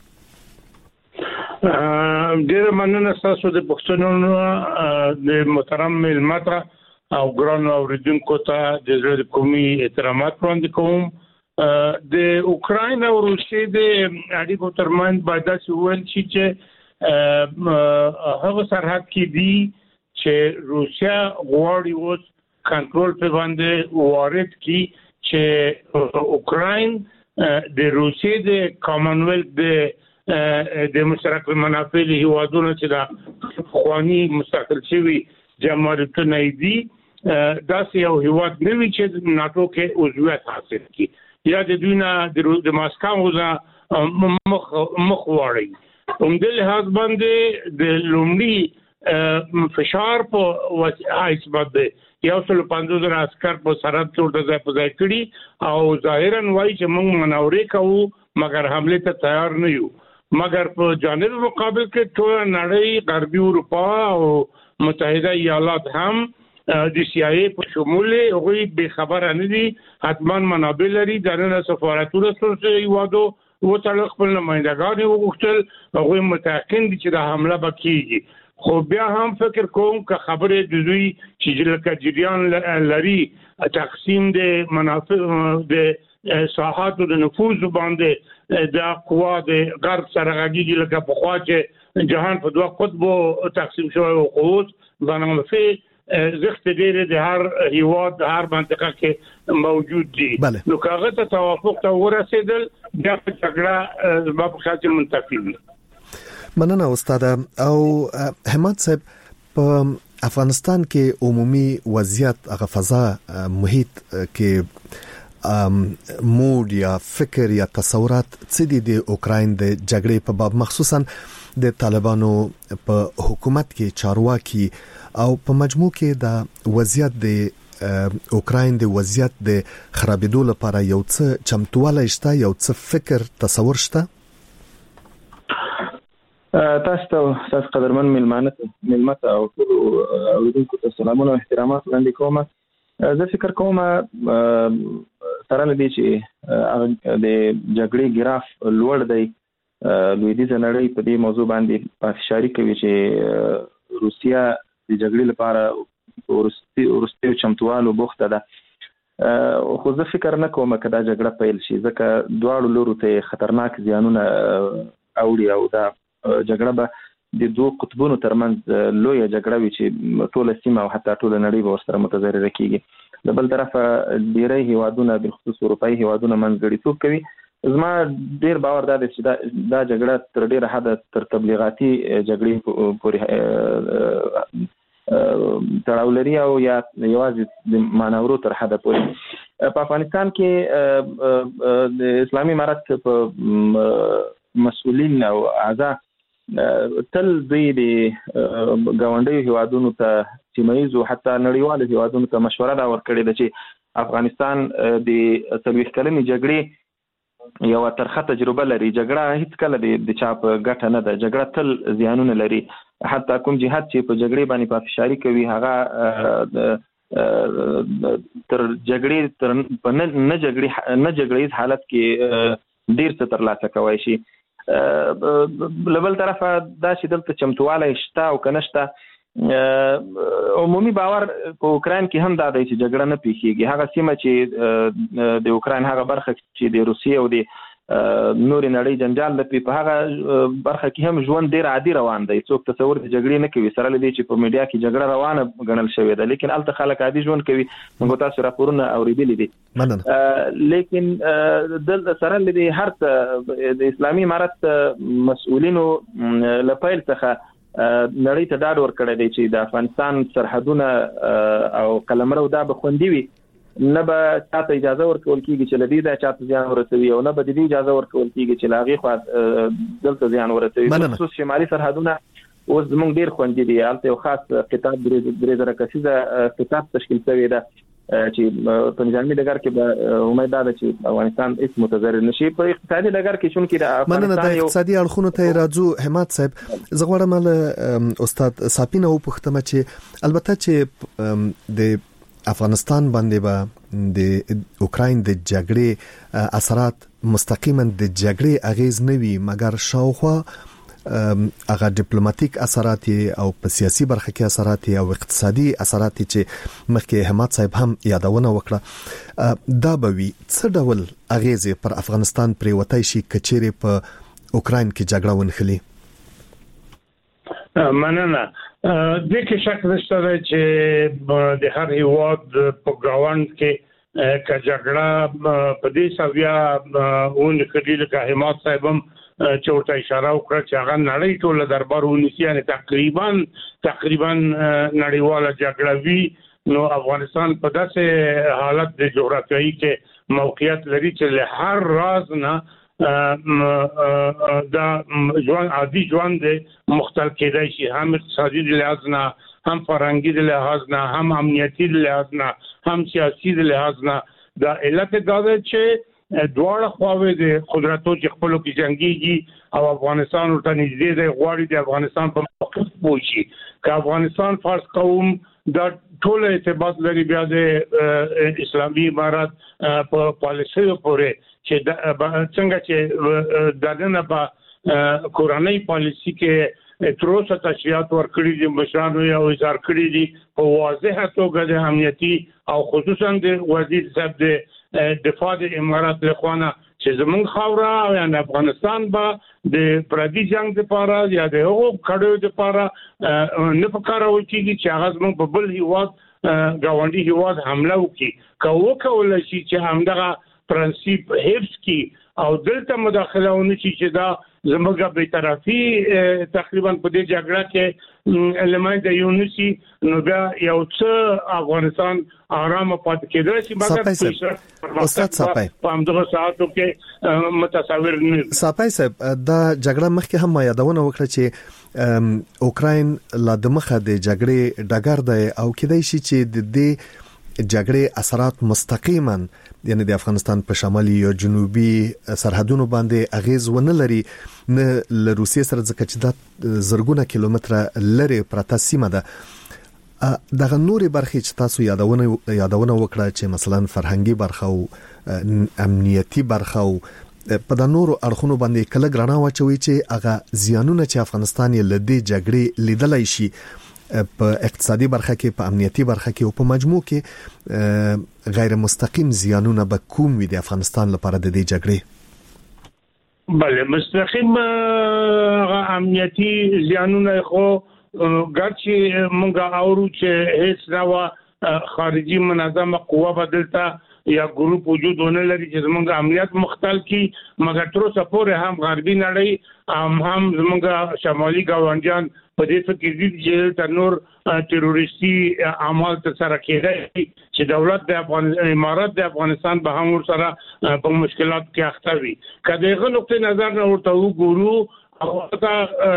ډیره مننه تاسو د پښتنو د محترم ملمتره او ګران اوریدونکو ته د زړه کومي احترامات وړاندې کوم. د اوکراین او روسیې د اړیکو ترمنځ باید څه ویل شي چې هغه سرحد کې دي چې روسیا غواړي اوس کنټرول په باندې وارد کی چې اوکراین د روسیې د کامن ویلث د د مشترک منافع له هیوادونو چې دا خواني مستقل شوی جمهوریتونه دي داسې یو هیواد نه وي چې ناتو کې عضویت حاصل کړي یا د دوی نه د ماسکو نه مخ مخ وړي هم د لحاظ باندې د لومړي فشار په وایس باندې یو سل پنځوس زره عسكر په سرحد کې ورته په ځای کړي او ظاهرا وایي چې موږ مناورې کوو مګر حمله ته تیار نه یو مګر په جانب مقابل کې ټول نړۍ غربي اروپا او متحده ایالات هم د سی آی ای په شمول هغه به خبره نه دي حتما منابع لري د نن سفارتونو سره یوادو و تعلق خپل نمائندگان وغوښتل هغه متأکد دي چې د حمله وکړي خو بیا هم فکر کوم که خبره د دوی چې لکه جریان لري تقسیم د منافع د ساحات د نفوذ باندې د قوا د غرب سره غږیږي لکه په خوا چې جهان په دوه قطبو تقسیم شوی او قوت باندې زخت ډېر د هر هیواد د هر منطقه کې موجود دي نو کاغه ته توافق ته ورسېدل بیا په جګړه زما په خاطر منتفي دي. مننه استاد. او حماد صاحب په افغانستان کې عمومي وضعیت هغه فضا محیط کې مود یا فکر یا تصورات څه دي د اوکراین د جګړې په باب مخصوصا د طالبانو په حکومت کې چارواکي او په مجموع کې د وضعیت د اوکراین د وضعیت د خرابېدو لپاره یو څه چمتواله شته یو څه فکر تصور شته؟ تاسو ته تاسو قدرمن ملمانه ملمت او اوریدونکو ته سلامونه او احترامات وړاندې کوم. زه فکر کوم سره لدی چې د جګړې ګراف لوړ دی لویدیځ نړۍ په دې موضوع باندې پافشاری کوي چې روسیا د جګړې لپاره ورستي ورستي چمتوالو بوخته ده خو زه فکر نه کوم چې دا جګړه پیل شي ځکه دواړو لورو ته خطرناک زیانونه اوړي او دا جګړه به د دوه قطبونو ترمنځ لوی جګړه وي چې ټول سیمه او حتی ټول نړۍ به ورسره متضرره کیږي. د بل طرفه ډیری هیوادونه د خصوص اروپאי هیوادونه منځګړیتوب کوي. زما ډیر باور دا دی چې دا, دا جګړه تر ډیره حد تر تبلیغاتي جګړې پورې تړاو لري او یا یوازې د مانورو تر حد پورې. په افغانستان کې د اسلامي امارت په مسؤلین او اعضاء تل دوی د ګاونډیو هیوادونو ته سیمایي او حتی نړیوالو هیوادونو ته مشوره دا ورکړې ده چې افغانستان د څلوېښت کلنې جګړې یو ترخه تجربه لري. جګړه هیڅ کله د چا په ګټه نه ده، جګړه تل زیانونه لري. حتی کوم جهاد چې په جګړې باندې پافشاری کوي هغه تر جګړې تر نه جګړې نه جګړې حالت کې ډیر څه ترلاسه کوي شي. لبل طرفه دا چې دلته چمتواله شته او کنهشته عمومي باور په اوکرين کې هم دا دی چې جګړه نه پیښیږي. هغه سیمه چې د اوکرين هغه برخه چې د روسیې او د نور نړۍ جنجال د په هغه برخه کې هم ژوند ډیر عادي روان دی. څوک تصور د جګړې نه کوي سره لدی چې په میډیا کې جګړه روانه غنل شوې ده، لیکن الته خلک عادي ژوند کوي. موږ تاسو راپورونه اوریدلې دي. لیکن د سره لدی هر د اسلامي امارت مسؤلینو لپاره څخه نړۍ ته ډاډ ورکړی دی چې د افغانستان سرحدونه او قلمرو دا به خوندي وي، نه به تاسو اجازه ورکول کیږي چې لدی دا چاته ځان ورسوي او نه به د دې اجازه ورکول کیږي چې لاغي خو دلته ځان ورسوي. خصوص شمالي سرحدونه اوس زموږ ډیر خوندي دي. البته یو خاص خطاب درې زره کسیزه خطاب تشکیل شوی دی چې په نظامي ډګر کې به امید ده چې افغانستان هیڅ متضرر نشي. په اقتصادي ډګر کې چون کې د افغانستان د اقتصادي اړخونو ته راځو حماد صاحب زه غواړم له استاد ساپینه وپوښتم چې البته چې د افغانستان باندې به د اوکراین د جګړې اثرات مستقیما د جګړې اغیز نه وي، مګر شاوخوا هغه ډیپلوماټیک اثرات او په سیاسي برخه کې اثرات او اقتصادي اثرات چې مخکې حماد صاحب هم یادونه وکړه دا به وي څه ډول اغیز پر افغانستان پرې وتای شي کچېره په اوکراین کې جګړه ونخلي؟ مننه. د کې شک نشته چې د هر هیواد په ګراوند کې که جګړه په دې سویا اون کړي لکه حماد صاحب هم چې ورته اشاره وکړه چې هغه نړۍ ټول دربار ونیسي، یعنی تقریبا تقریبا نړیواله جګړه وی، نو افغانستان په داسې حالت د جغرافیایي کې موقعیت لري چې له هر راز نه دا ژوند عادي ژوند مختل کېدای شي، هم اقتصادي د لحاظ نه، هم فرهنګي د لحاظ نه، هم امنیتي د لحاظ نه، هم سیاسي د لحاظ نه. دا علت دا ده چې دواړه خواوې د قدرتو چې خپلو کې جنګيږي او افغانستان ورته نږدې دی، غواړي د افغانستان په موقف پوه شي. که افغانستان فرض کوم دا ټول ارتباط لري بیا د اسلامي امارات په پالیسۍ پورې چې څنګه چې دغه په کورنۍ پالیسي کې تر اوسه تشریحات ورکړي دي، مشرانو یې اظهار کړی دي په واضحه توګه د امنیتي او خصوصا د وزیر صاحب د دفاع د امارات لخوانه چې زمونږ خاوره او یعنی افغانستان به د پردي جنگ لپاره یا د هغو کډو لپاره نه پکارول کېږي چې هغه زمونږ په بل هیواد ګاونډي هیواد حمله وکړي. که وکولای شي چې همدغه پرنسيپ حفظ کی او دلته مداخله ونه شي چې دا زموږه به طرفي تقریبا په دې جګړه کې لمای د یونسي، نو بیا یو څه افغانستان آرام پات کېدای شي. مګر استاد صاحب په همدغه ساعتو کې متصور نه صاحب صاحب دا جګړه مخکې هم یادونه وکړه چې اوکراین لا د مخه د جګړې ډګر دی او کېدای شي چې د دې جګړې اثرات مستقیما یعنی د افغانستان په شمالي او جنوبي سرحدونو باندې اغیز ونه لري، نه له روسیې سره ځکه چې د زرګونه کیلومتره لري پرته سیمه ده. دغه نوري برخې چې تاسو یادونه یادونه وکړه چې مثلا فرهنګي برخه او امنیتي برخه او په د نورو اړخونو باندې کله ګرانه واچوي چې هغه زیانونه چې افغانستان یې لدی جګړې لیدلای شي په اقتصادي برخه کې، په امنیتي برخه کې او په مجموع کې غیر مستقیم زیانونه به کوم وي د افغانستان لپاره د دې جګړې؟ بله مستقیم امنیتي زیانونه خو ګرچې مونږ اورو چې هیڅ نوع خارجي منظمه قوه بدلته یا ګروپ وجود ونه لري چې زمونږ امنیت مختل کی، مګر تر اوسه پورې هم غربي نړۍ هم هم زمونږ شمالي ګاونډیان په دې فکر دي چې تر نور تروریستي اعمال ترسره کېږي چې دولت د افغانستان امارات د افغانستان به هم سره په مشکلات کې اخته وي. که دغه نقطه نظر نه ورته وګورو او دا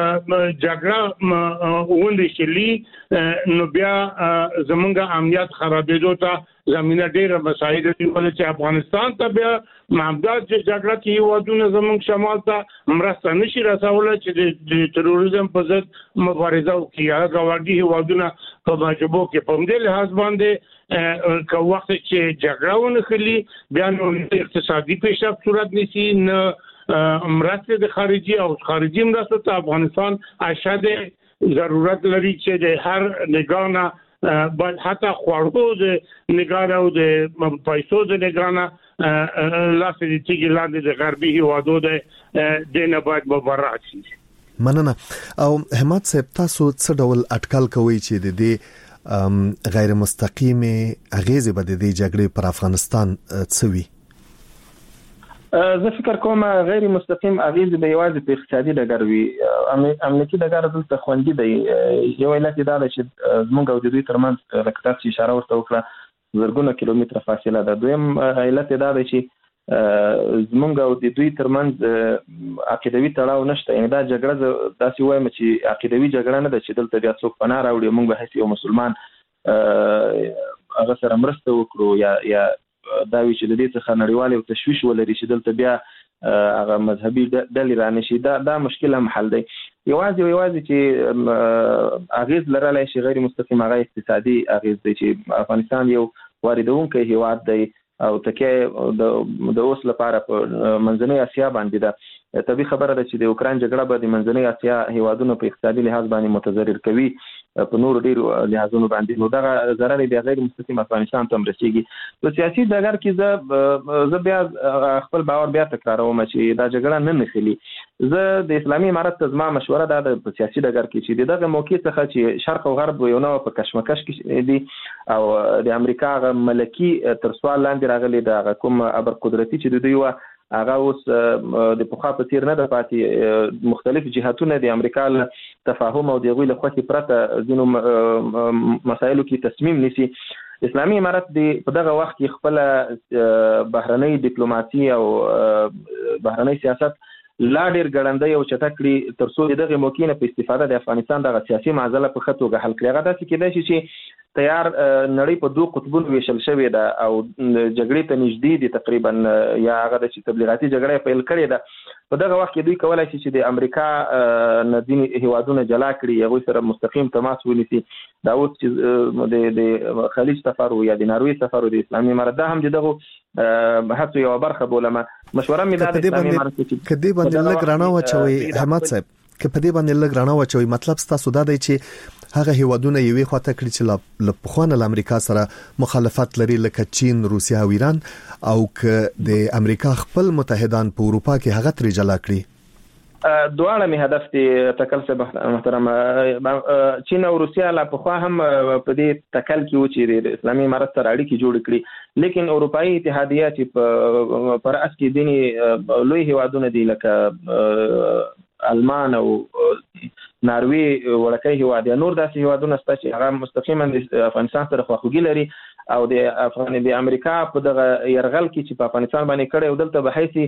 جګړه وندې شلی نو بیا زمونږ امنیت خرابېدو ته زمينه ډېره مساعد دي، ولې چې افغانستان ته بیا معمدات چې جګړه کې ودونه زمونږ شمال ته مرسته نشي رسولای چې د تروریزم په ضد مبارزه وکړي. هغه ګاونډي هیوادونه په مجبور کې په دې لحاظ باندې که وخت چې جګړه ونه خلی بیا نو اقتصادي پیشرفت صورت نشي، نه مرسته د خارجي او خارجي مرسته ته افغانستان اشد ضرورت لري چې د هر نگاه بل حتی خوړو د نگاه او د پیسو د نگاه لاسه دي چې لاندې د غربي هیوادو د دینه باید مبارک شي. مننه. او همت صاحب تاسو څه ډول اټکل کوي چې د دې غیر مستقیمه اغیزه به د دې جګړې پر افغانستان څه وي؟ زه فکر کوم غیر مستقیم اغیز به یوازې په اقتصادي ډګر وي، امنیتي ډګر دلته خوندي دی. یو علت دا ده چې زموږ او د دوی ترمنځ لکه تاسو اشاره ورته وکړه زرګونه کیلومتره فاصله ده. دویم علت دا ده چې زموږ او د دوی ترمنځ عقیدوي تړاو نشته، یعنی دا جګړه داسې وایم چې عقیدوي جګړه نه ده چې دلته بیا څوک پناه راوړي موږ به هیڅ یو مسلمان هغه سره مرسته وکړو یا یا دا وی چې د دې څخه نړیوال او تشویش ولري چې دلته بیا هغه مذهبي ډلې رانشي. دا دا مشکل هم حل دی. یوازې یوازې چې اغیز لرلای شي غیر مستقیم هغه اقتصادي اغیز دی چې افغانستان یو واردونکی هیواد دی او تکه د اوس لپاره په منځنۍ اسیا باندې ده. طبي خبره ده چې د اوکران جګړه به د منځنۍ اسیا هیوادونو په اقتصادي لحاظ باندې متضرر کوي په نور ډیرو لحاظونو باندې، نو دا ضرر بیا غیر مستقیم افغانستان ته رسیږي. په سیاسي ډګر کې زه زه بیا خپل باور بیا تکراروم چې دا جګړه نه نخلي. زه د اسلامي امارت ته زما مشوره ده د سیاسي ډګر کې چې دغه موقع څخه چې شرق او غرب یو نوع په کشمکش کې دي او د امریکا غ ملکی تر سوال لاندې راغلي د کوم ابر قدرتي چې د دوی هغه اوس د پخوا په څیر نه د پاتې مختلف جهاتونه د امریکا له تفاهم او د غوی له خوښي پرته ځینو مسایلو کې تصمیم نیسي. اسلامي امارت د په دغه وخت کې خپل بهرنۍ ډیپلوماسي او بهرنۍ سیاست لا ډیر ګړندۍ او چټکړي ترڅو دغه موقع نه په استفاده د افغانستان دغه سیاسي معضله په خطوګه حل کړي. هغه داسې کېدای شي چې تیار نړۍ په دوه قطبونو ویشل شوې ده او جګړې ته نږدې دي تقریبا یا هغه د تبلیغاتي جګړې پیل کړې ده. په دغه وخت کې دوی کولای شي چې د امریکا نه ځینې هیوادونه جلا کړي، هغوی سره مستقیم تماس ونیسي. دا اوس چې د خلیج سفر یا د ناروې سفر د اسلامي امارت دا هم دغه هڅو یوه برخه بولم. مشوره مې دا د اسلامي امارت چې کدی باندې لږ رڼا واچوي احمد صاحب، که په دې باندې لږ رڼا واچوي، مطلب ستاسو دا دی چې هغه هیوادونه یوې خواته کړي چې له پخوانه له امریکا سره مخالفت لري لکه چین، روسیا او ایران، او که د امریکا خپل متحدان په اروپا کې هغه ترې جلا کړي. دواړه می هدف دي تکل څه محترم. چین او روسیا لا پخوا هم په دې تکل کې و چې د اسلامي امارت سره اړیکې جوړ کړي، لیکن اروپאי اتحادیه چې پر اس کې دیني لوی هیوادونه دي لکه المان او ناروی وړکې هیواد یا نور داسې هیوادونه ستا چې هغه مستقیما د افغانستان سره خواخوږي لري او د افغان د امریکا په دغه يرغل کې چې په افغانستان باندې کړي او دلته به هيسي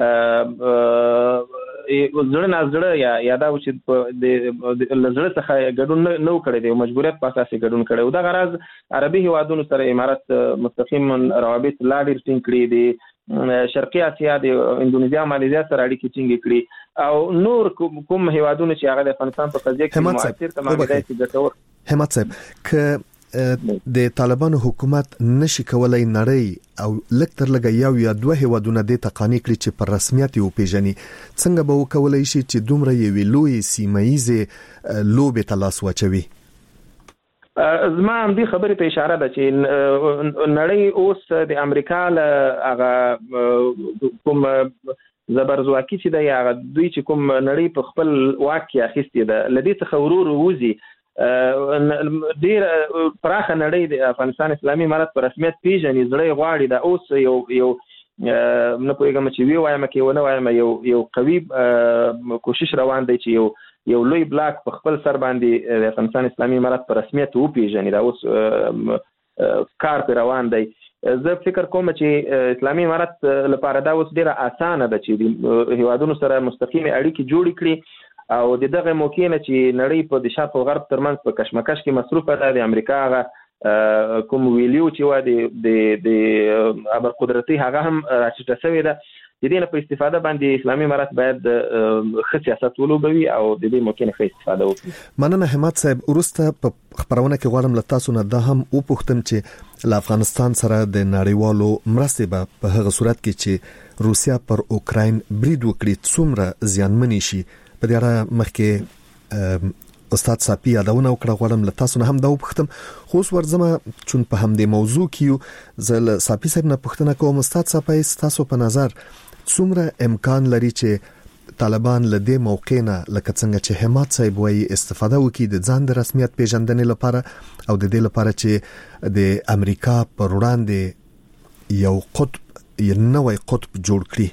زړه نه زړه یا یادا و چې د لزړه څخه ګډون نو کړي دی، مجبوریت په اساس ګډون کړي او دا غرض عربي هیوادونو سره امارت مستقیم روابط لا ډیر ټینګ کړي دي. شرقي اسیا د اندونیزیا مالیزیا سره اړیکې ټینګې کړي او نور کوم هیوادونه چې هغه د افغانستان په قضیه کې مؤثر تمامېدای شي ګټور. همت صاحب، که د طالبانو حکومت نشي کولای نړۍ او لږ تر لږه یو یا دوه هیوادونه د تقانی کړي چې پر رسمیت یو پیژني، څنګه به وکولای شي چې دومره یوې لوی سیمایي لوبې ته لاس واچوي؟ زما هم دې خبرې ته اشاره ده چې نړۍ اوس د امریکا له هغه کوم زبرځواکي چې ده یا هغه دوی چې کوم نړۍ په خپل واک کې اخیستې ده له دې څخه ورور ووځي. ډېر پراخه نړۍ د افغانستان اسلامي امارت په رسمیت پیژني، زړه غواړي دا اوس یو یو نه پوهېږم چې وی وایم کې ونه وایم یو یو قوي کوشش روان دی چې یو یو لوی بلاک په خپل سر باندې د افغانستان اسلامي امارت په رسمیت وپیژني. دا اوس کار په روان دی. زه فکر کوم چې اسلامي امارت لپاره دا اوس ډیره اسانه ده چې هیوادونو سره مستقیم اړیکې جوړ کړي او د دغه موقع نه چې نړۍ په د شرق او غرب ترمنځ په کشمکش کې مصروفه ده، د امریکا هغه کوم ویلیو چې و د د ابر قدرتي هغه هم راچټه شوې ده. د دې نه په استفاده باندې اسلامي امارت باید ښه سیاست ولوبوي او د دې موقع نه ښه استفاده وکړي. مننه همت صاحب. وروسته په خبرونه کې غواړم له تاسو نه دا هم وپوښتم چې له افغانستان سره د نړیوالو مرستې به په هغه صورت کې چې روسیا پر اوکراین برید وکړي څومره زیانمنې شي. په دې اړه مخکې استاد صافي یادونه وکړه، غواړم له تاسو نه هم دا وپوښتم. خو اوس ورځم چون په همدې موضوع کې زه له صافي صاحب نه پوښتنه کوم. استاد صافي، تاسو په نظر څومره امکان لري چې طالبان له دې موقع نه لکه څنګه چې همت صاحب وایي استفاده وکړي د ځان د رسمیت پیژندنې لپاره او د دې لپاره چې د امریکا پر وړاندې یو قطب یو نوی قطب جوړ کړي؟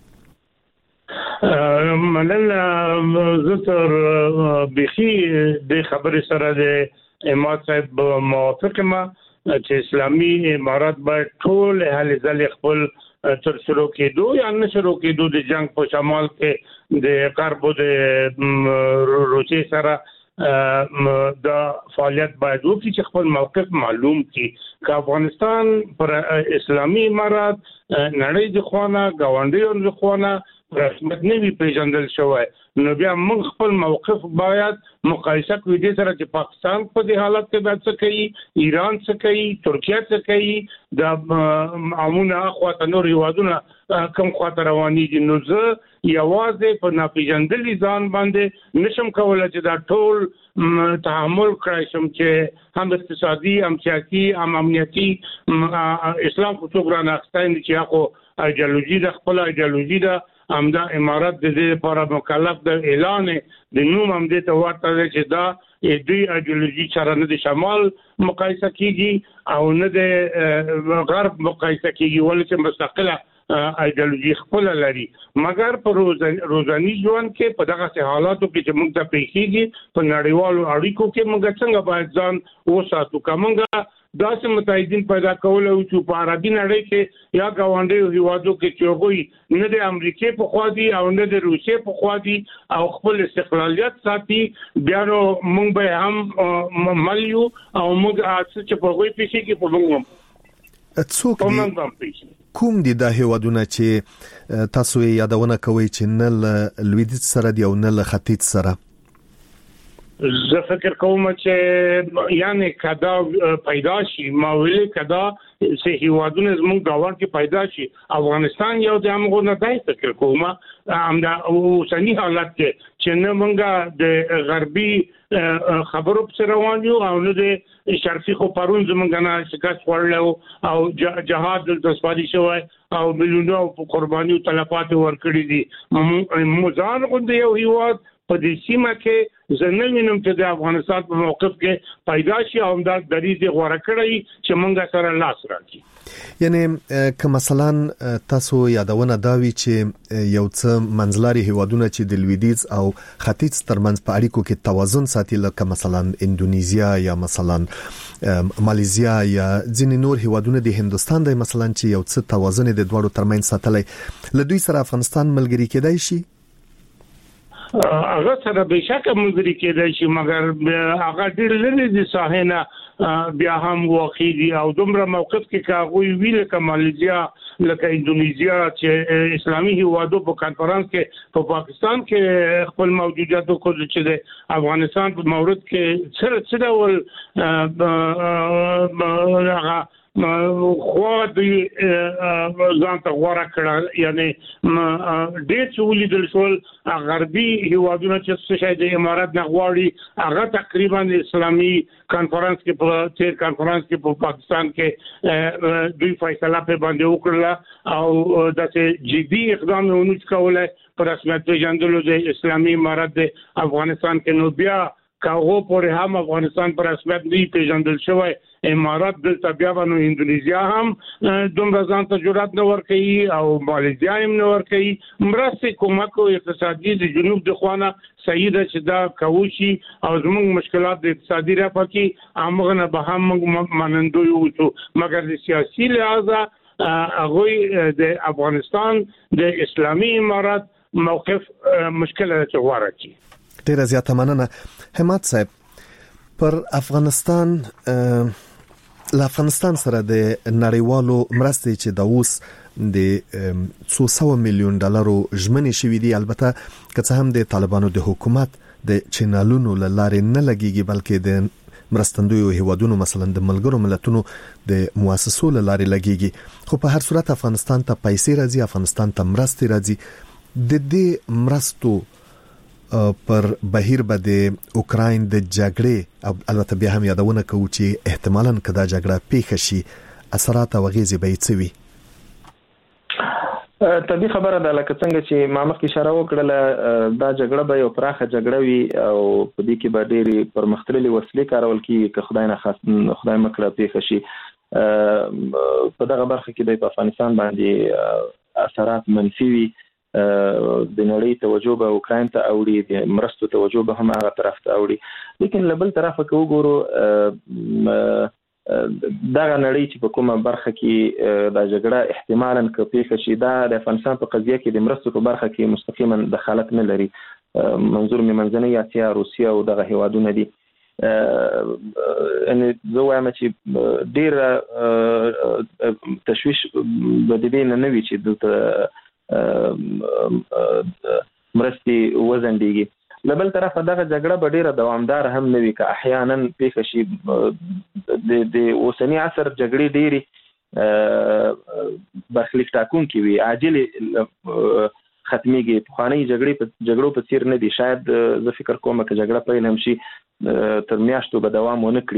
مننه. زه تر بخي د خبرې سره د همت صاحب موافق یم چې اسلامي امارت باید ټول هلې ځلې خپل تر شروع کېدو یا نه شروع کېدو د جنگ په شمال کې د غرب د روسیې سره د فعالیت باید وکړي چې خپل موقف معلوم کړي که افغانستان پر اسلامي امارت نړۍ د خوانه ګاونډیانو د خوانه رسمیت نه وي پیژندل شوی، نو بیا موږ خپل موقف باید مقایسه کړو دې سره چې پاکستان په دې حالت کې باید څه کوي، ایران څه کوي، ترکیه څه کوي، د عمومي اخواته نور هیوادونه کوم خواته روانېږي. نو زه یوازې په ناپېژندلي ځان باندې نشم کولی چې دا ټول تحمل کړی شم چې هم اقتصادي هم سیاسي هم امنیتي اسلام خو څوک رانه اخیستی نه چې هغه ایډیالوژي ده، خپله ایډیالوژي ده. همدا امارت د دې لپاره مکلف د اعلان د نوم هم دې ته ورته دی چې دا دوی ایډیالوژي سره نه د شمال مقایسه کیږي او نه د غرب مقایسه کیږي، ولې چې مستقله ایدئولوژي خپل لري مګر په روزاني ژوند کې په دغه حالاتو کې چې موږ ته پیښیږي په نړیوالو اړیکو کې موږ څنګه باید ځان وساتو کومه داسې متحدین پیدا کول او چې په عربي نړۍ کې یا ګاونډي هیوادو کې چې هغوی نه د امریکای په خوا دي او نه د روسیې په خوا دي او خپل استقلالیت ساتي بیا نو موږ به هم مالیو او موږ چې په هغوی پیسې کې په موږ څوک دي کوم دي د هیوادونه چې تاسو یې یادونه کوي چې نه لویدیځ سره دی او نه له ختیځ سره زه فکر کوم چې یعنی کدا پیدا شي ماویل کدا سه هیوادونه زموږ گاوند کې پیدا شي افغانستان یو د امغو نه دی فکر کوم امدا اوسنی حالت کې چې نه مونږه د غربي خبرو په روان یو او نه د شرقي خو پرون زمونږ نه شکست ورلو او جهاد د سپادي شوی او مليونو قرباني او تلفات ورکړي دي موزان غوندي یو هیواد په دې سیمه کې زنوینم چې د افغانستان په موقف کې پیدا شي او د دریزه غوړه کړی چې مونږ سره لاس راکړي یعنی که مثلا تاسو یادونه داوي چې یو څه منځلاري هیوادونه چې د لویدیځ او ختیځ ترمنځ په اړیکو کې توازن ساتي لکه مثلا اندونیزیا یا مثلا ماليزیا یا ځینې نور هیوادونه د هندستان د مثلا چې یو څه توازن د دوړو ترمنځ ساتلای له دوی سره افغانستان ملګری کېدای شي هغه سره به شک ملګری کېدای شي مګر هغه ډېر لري د ساحنه بیا هم واقع دي او دومره موقف کې کاغوي ویل ک ماليزیا لکه اندونیزیا چې اسلامي هیوادو په کانفرنس کې په پاکستان کې خپل موجودیت کو چې د افغانستان په مورد کې سره سره ول هغه خو د ځان ته غوړه کړه یعنی ډېر څه ولیدل شول غربي هیوادونه چې څه شي د امارات نه غواړي هغه تقریبا اسلامي کانفرنس کې په تیر کانفرنس کې په پاکستان کې دوی فیصله په باندې وکړه او د جدي اقدام ونه کولای پر رسمیت پیژندلو د اسلامي امارات د افغانستان کې نو بیا کاغو پورې هم افغانستان پر رسمیت نه پیژندل شوی امارات د بیا ونو اندونیزیا هم دومره ځان ته جرأت نه ورکوي او ماليزیا هم نه ورکوي مرسته کومک اقتصادي د جنوب د خوانه صحیح ده چې دا کوشي او زموږ مشکلات د اقتصادي رافه کې امغه نه به هم مانندوی وو مګر د سیاسي لحاظ هغه د افغانستان د اسلامي امارات موقف مشکل ته ورکی ډیره زیاته مننه همت صاحب پر افغانستان له افغانستان سره د نړیوالو مرستې چې د اوس د څو سو میلیون ډالرو ژمنې شوې دي البته که څه هم د طالبانو د حکومت د چینالونو لارې نه لګيږي بلکې د مرستندویو هیوادونو مثلا د ملګرو ملتونو د مؤسسو لارې لګيږي خو په هر صورت افغانستان ته پیسې راځي افغانستان ته مرستې راځي د دې مرستو پر بهیر به د اوکراین د جګړې البته بیا هم یادونه کوو چې احتمالاً کدا جګړه پیښ شي اثرات او غیزې به یې وي طبي خبره ده لکه څنګه چې ما مخکې اشاره وکړه دا جګړه به یو پراخه جګړه وي او په دې کې به ډېری پرمختللي وسلې کارول کیږي که خدای نه خاص خدای مکړه پیښ شي په دغه برخه کې د افغانستان باندې اثرات منفي وي د نړۍ توجه به اوکراین ته اوړي د مرستو توجه به هم هغه طرف ته اوړي لیکن له بل طرفه که وګورو دغه نړۍ چې په کومه برخه کې د جګړه احتمالاً که پیښ شي دا د افغانستان په قضیه کې د مرستو په برخه کې مستقیما دخالت نه لري منظور مې منځنۍ اسیا روسیه او دغه هیوادونه دي ان زه وایم چې ډېر تشویش به د دې نه وي چې دلته مرستي وزندګي لبل طرف دغه جګړه به ډیره دوامدار هم نه وي که احیانا پیښ شي د د اوسنی عصر جګړې ډیری برخلیک ټاکونکې وي عاجل ختميږي خواني جګړې په جګړو په څیر نه دي شاید زه فکر کوم چې جګړه پیل هم شي تر میاشتو به دوام ونه کړي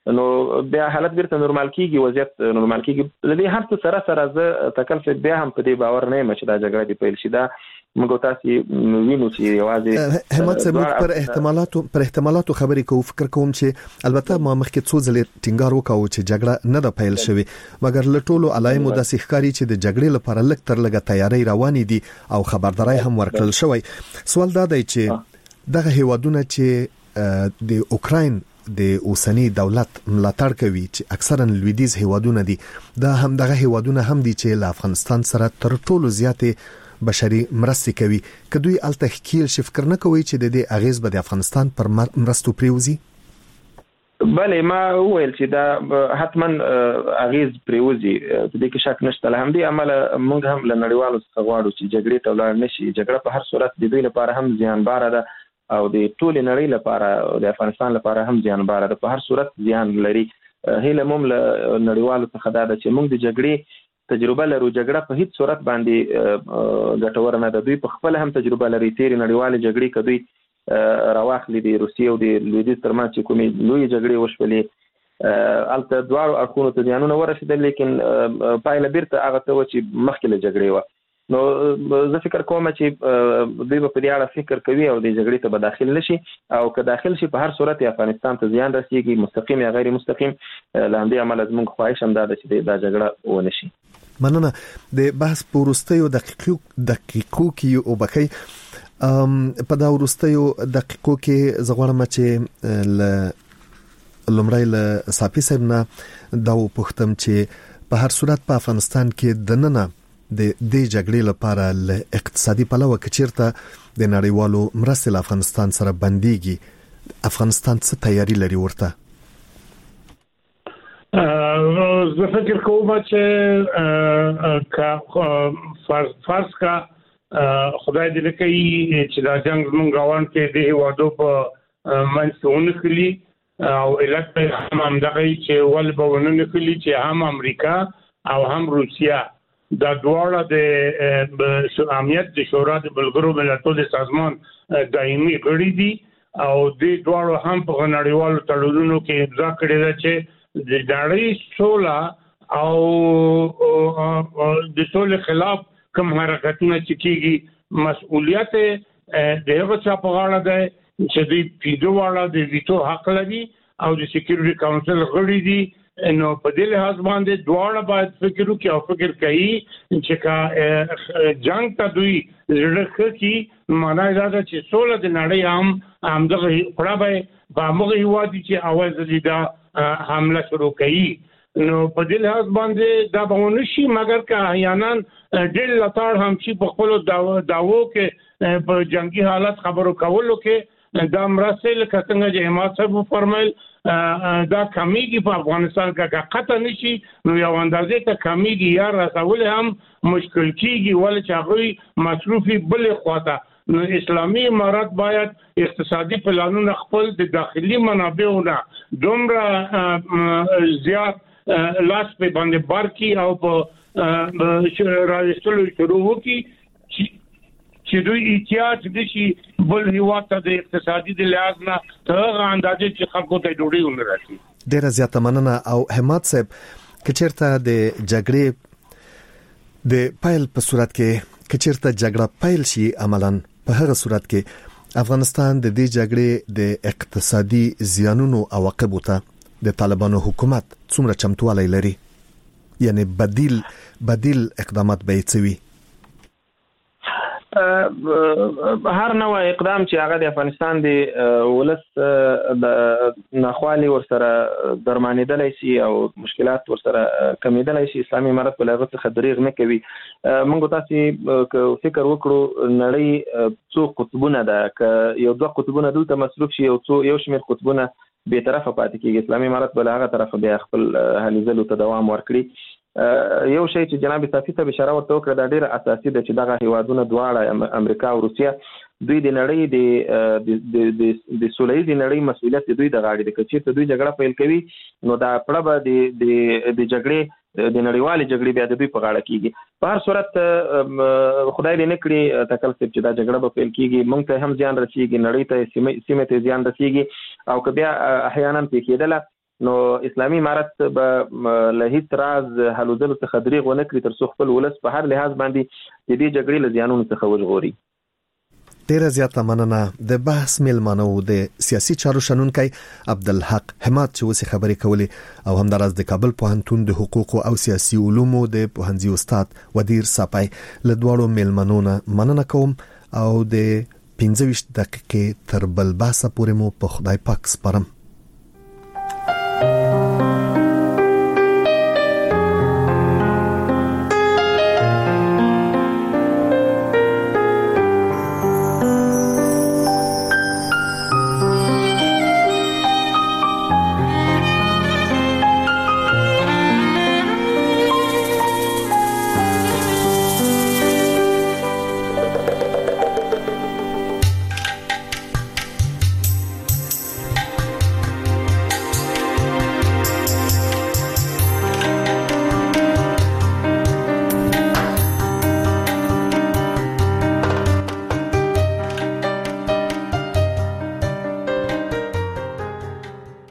نو بیا حالت بیرته نورمال کیږي، وضعیت نورمال کیږي. لدې هر څه سره سره زه تکلف بیا هم په دې باور نه یم چې دا جګړه دې پیل شي. دا موږ تاسو وینو چې یوازې همت سموږ پر احتمالاتو پر احتمالاتو خبرې کوو. فکر کوم چې البته ما مخکې څو ځلې ټینګار وکاو چې جګړه نه ده پیل شوې، مګر له ټولو علایمو داسې ښکاري چې د جګړې لپاره لږ تر لږه تیاری روانې دي او خبرداري هم ورکړل شوی. سوال دا دی چې دغه هیوادونه چې د اوکراین د اوسنی دولت ملاتړ کوي چې اکثرا لویدیز هیوادونه دي، دا هم دغه هیوادونه هم دي چې له افغانستان سره تر ټولو زیاتې بشري مرستې کوي. که دوی الته ښکیل شي، فکر نه کوي چې د دې اغیز به د افغانستان پر مرستو پریوزي؟ بله، ما وویل چې دا حتما اغیز پریوزي، په دې کې شک نشته. له همدې امله موږ هم له نړیوالو څخه غواړو چې جګړې ته ولاړ نشي. جګړه په هر صورت د دوی لپاره هم زیانباره ده او د ټولې نړۍ لپاره، د افغانستان لپاره هم زیانباره ده. په هر صورت زیان لري. هیله موږ له نړیوالو څخه دا ده چې موږ د جګړې تجربه لرو. جګړه په هیڅ صورت باندې ګټوره نه ده. دوی په خپل هم تجربه لري. تیرې نړیوالې جګړې که دوی راواخلي د روسیې او د لویدیځ ترمنځ چې کومې لویې جګړې وشولې، هلته دواړو اړخونو ته زیانونه ورسېدل، لیکن پایله بیرته هغه څه وه چې مخکې له جګړې وه. نو زه فکر کوم چې دوی به په دې اړه فکر کوي او د جګړې ته به داخل نشي، او که داخل شي په هر صورت افغانستان ته زیان رسیږي، مستقیم یا غیر مستقیم. له همدې امله زموږ خواهش هم دا ده چې دا جګړه ونه شي. مننه. د بحث په وروستیو دقیقو دقیقو کې او بخي په دا وروستیو دقیقو کې زه غواړم چې ل لومړی له صافي صاحب نه دا وپوښتم چې په هر صورت په افغانستان کې د ننه د دې جګړې لپاره له اقتصادي پلوه کچیرته د نړیوالو مرستې له افغانستان سره بنديږي، افغانستان څه تیاری لري ورته؟ زه فکر کوم چې کا فرض کا خدای دې کوي چې دا جنگ موږ روان کې د هیوادو په منځونه خلی او علت په هم دغه چې ول به ونه خلی چې هم امریکا او هم روسیا دا دواړه د امنیت د شورا د ملګرو ملتونو د سازمان دایمي غړي دي او د دواړو هم په نړیوالو تړونونو کې امضا کړې ده چې د نړۍ سوله او د سولې خلاف کوم حرکتونه چې کیږي مسؤلیت د هغه چا په غاړه ده چې د پیډو والا د ویټو حق لري او د سکیورټي کونسل غړي دي. نو په دې لحاظ باندې دواړه باید فکر وکړي او فکر کوي چې کا جنگ ته دوی زړه کوي. معنی دا ده چې سوله د نړۍ هم همدغه پړه به په موږ هیوادي چې اواز لیدا حمله شروع کوي. نو په دې لحاظ باندې دا به ونشي، مګر که احیانا ډېر لتاړ هم چې په خپل داوو کې په جنگي حالت خبرو کولو کې دا مرسته لکه څنګه چې حماد صاحب فرمایل دا کمیږي په افغانستان کې قطع نشي، نو یو اندازې ته کمیږي یا رسول هم مشکل کیږي ول چې هغه مصروفي بل خواته. نو اسلامي امارات باید اقتصادي پلانونه خپل د داخلي منابعونه دومره زیات لاس په باندې بار کی او په راځلو شروع وکي چې دوی احتیاط دشي بل هیواد ته د اقتصادي د لحاظ نه هغه اندازې چې خلکو ته ډوډۍ ونرسي. ډیره زیاته مننه. او حماد صاحب کچیرته د جګړې د پایل په صورت کې کچیرته جګړه پایل شي عملاً په هغه صورت کې افغانستان د دې جګړې د اقتصادي زیانونو عواقب ته د طالبانو حکومت څومره چمتووالی لري؟ یعنی بدیل بدیل اقدامات به یې څه وي؟ هر نوع اقدام چې هغه د افغانستان د ولس د ناخوالي ورسره درمانېدلی شي او مشکلات ورسره کمیدلی شي، اسلامي امارت په هغه څخه دریغ نه کوي. موږ تاسو فکر وکړو نړۍ څو قطبونه ده، که یو دوه قطبونه دلته مصروف شي او څو یو شمېر قطبونه به طرفه پاتې کیږي، اسلامي امارت بل هغه طرفه بیا خپل هلي ځلو ته دوام ورکړي. یو شی چې جناب صافي ته اشاره ورته وکړه دا ډیره اساسي ده چې دغه هیوادونه دواړه امریکا او روسیا دوی د نړۍ د د د سولهییز نړۍ مسؤلیت دوی د غاړې د کچې ته دوی جګړه پیل کوي، نو دا پړه به د د د جګړې د نړیوالې جګړې بیا د دوی په غاړه کیږي. په هر صورت خدای دې نه کړي تکل صاحب چې دا جګړه به پیل کیږي، موږ ته هم زیان رسیږي، نړۍ ته سیمه ته زیان رسیږي، او که بیا احیانا پېښېدله نو اسلامي امارت به له هیڅ راز حلودل څخه دریغ ونه کړی تر څو خپل ولس په هر لحاظ باندې د دې جګړې له زیانونو څخه وژغوري. ډیره زیاته مننه. د بحث میلمانه و د سیاسي چارو شنونکي عبدالحق حماد چې وسې خبرې کولې او همداراز د کابل پوهنتون د حقوق او سیاسي علومو د پوهنځي استاد ودیر صاپای له دواړو میلمنو نه مننه کوم او د پنځه ویشت دقیقې تر بل باسه پورې مو په خدای پاک سپارم.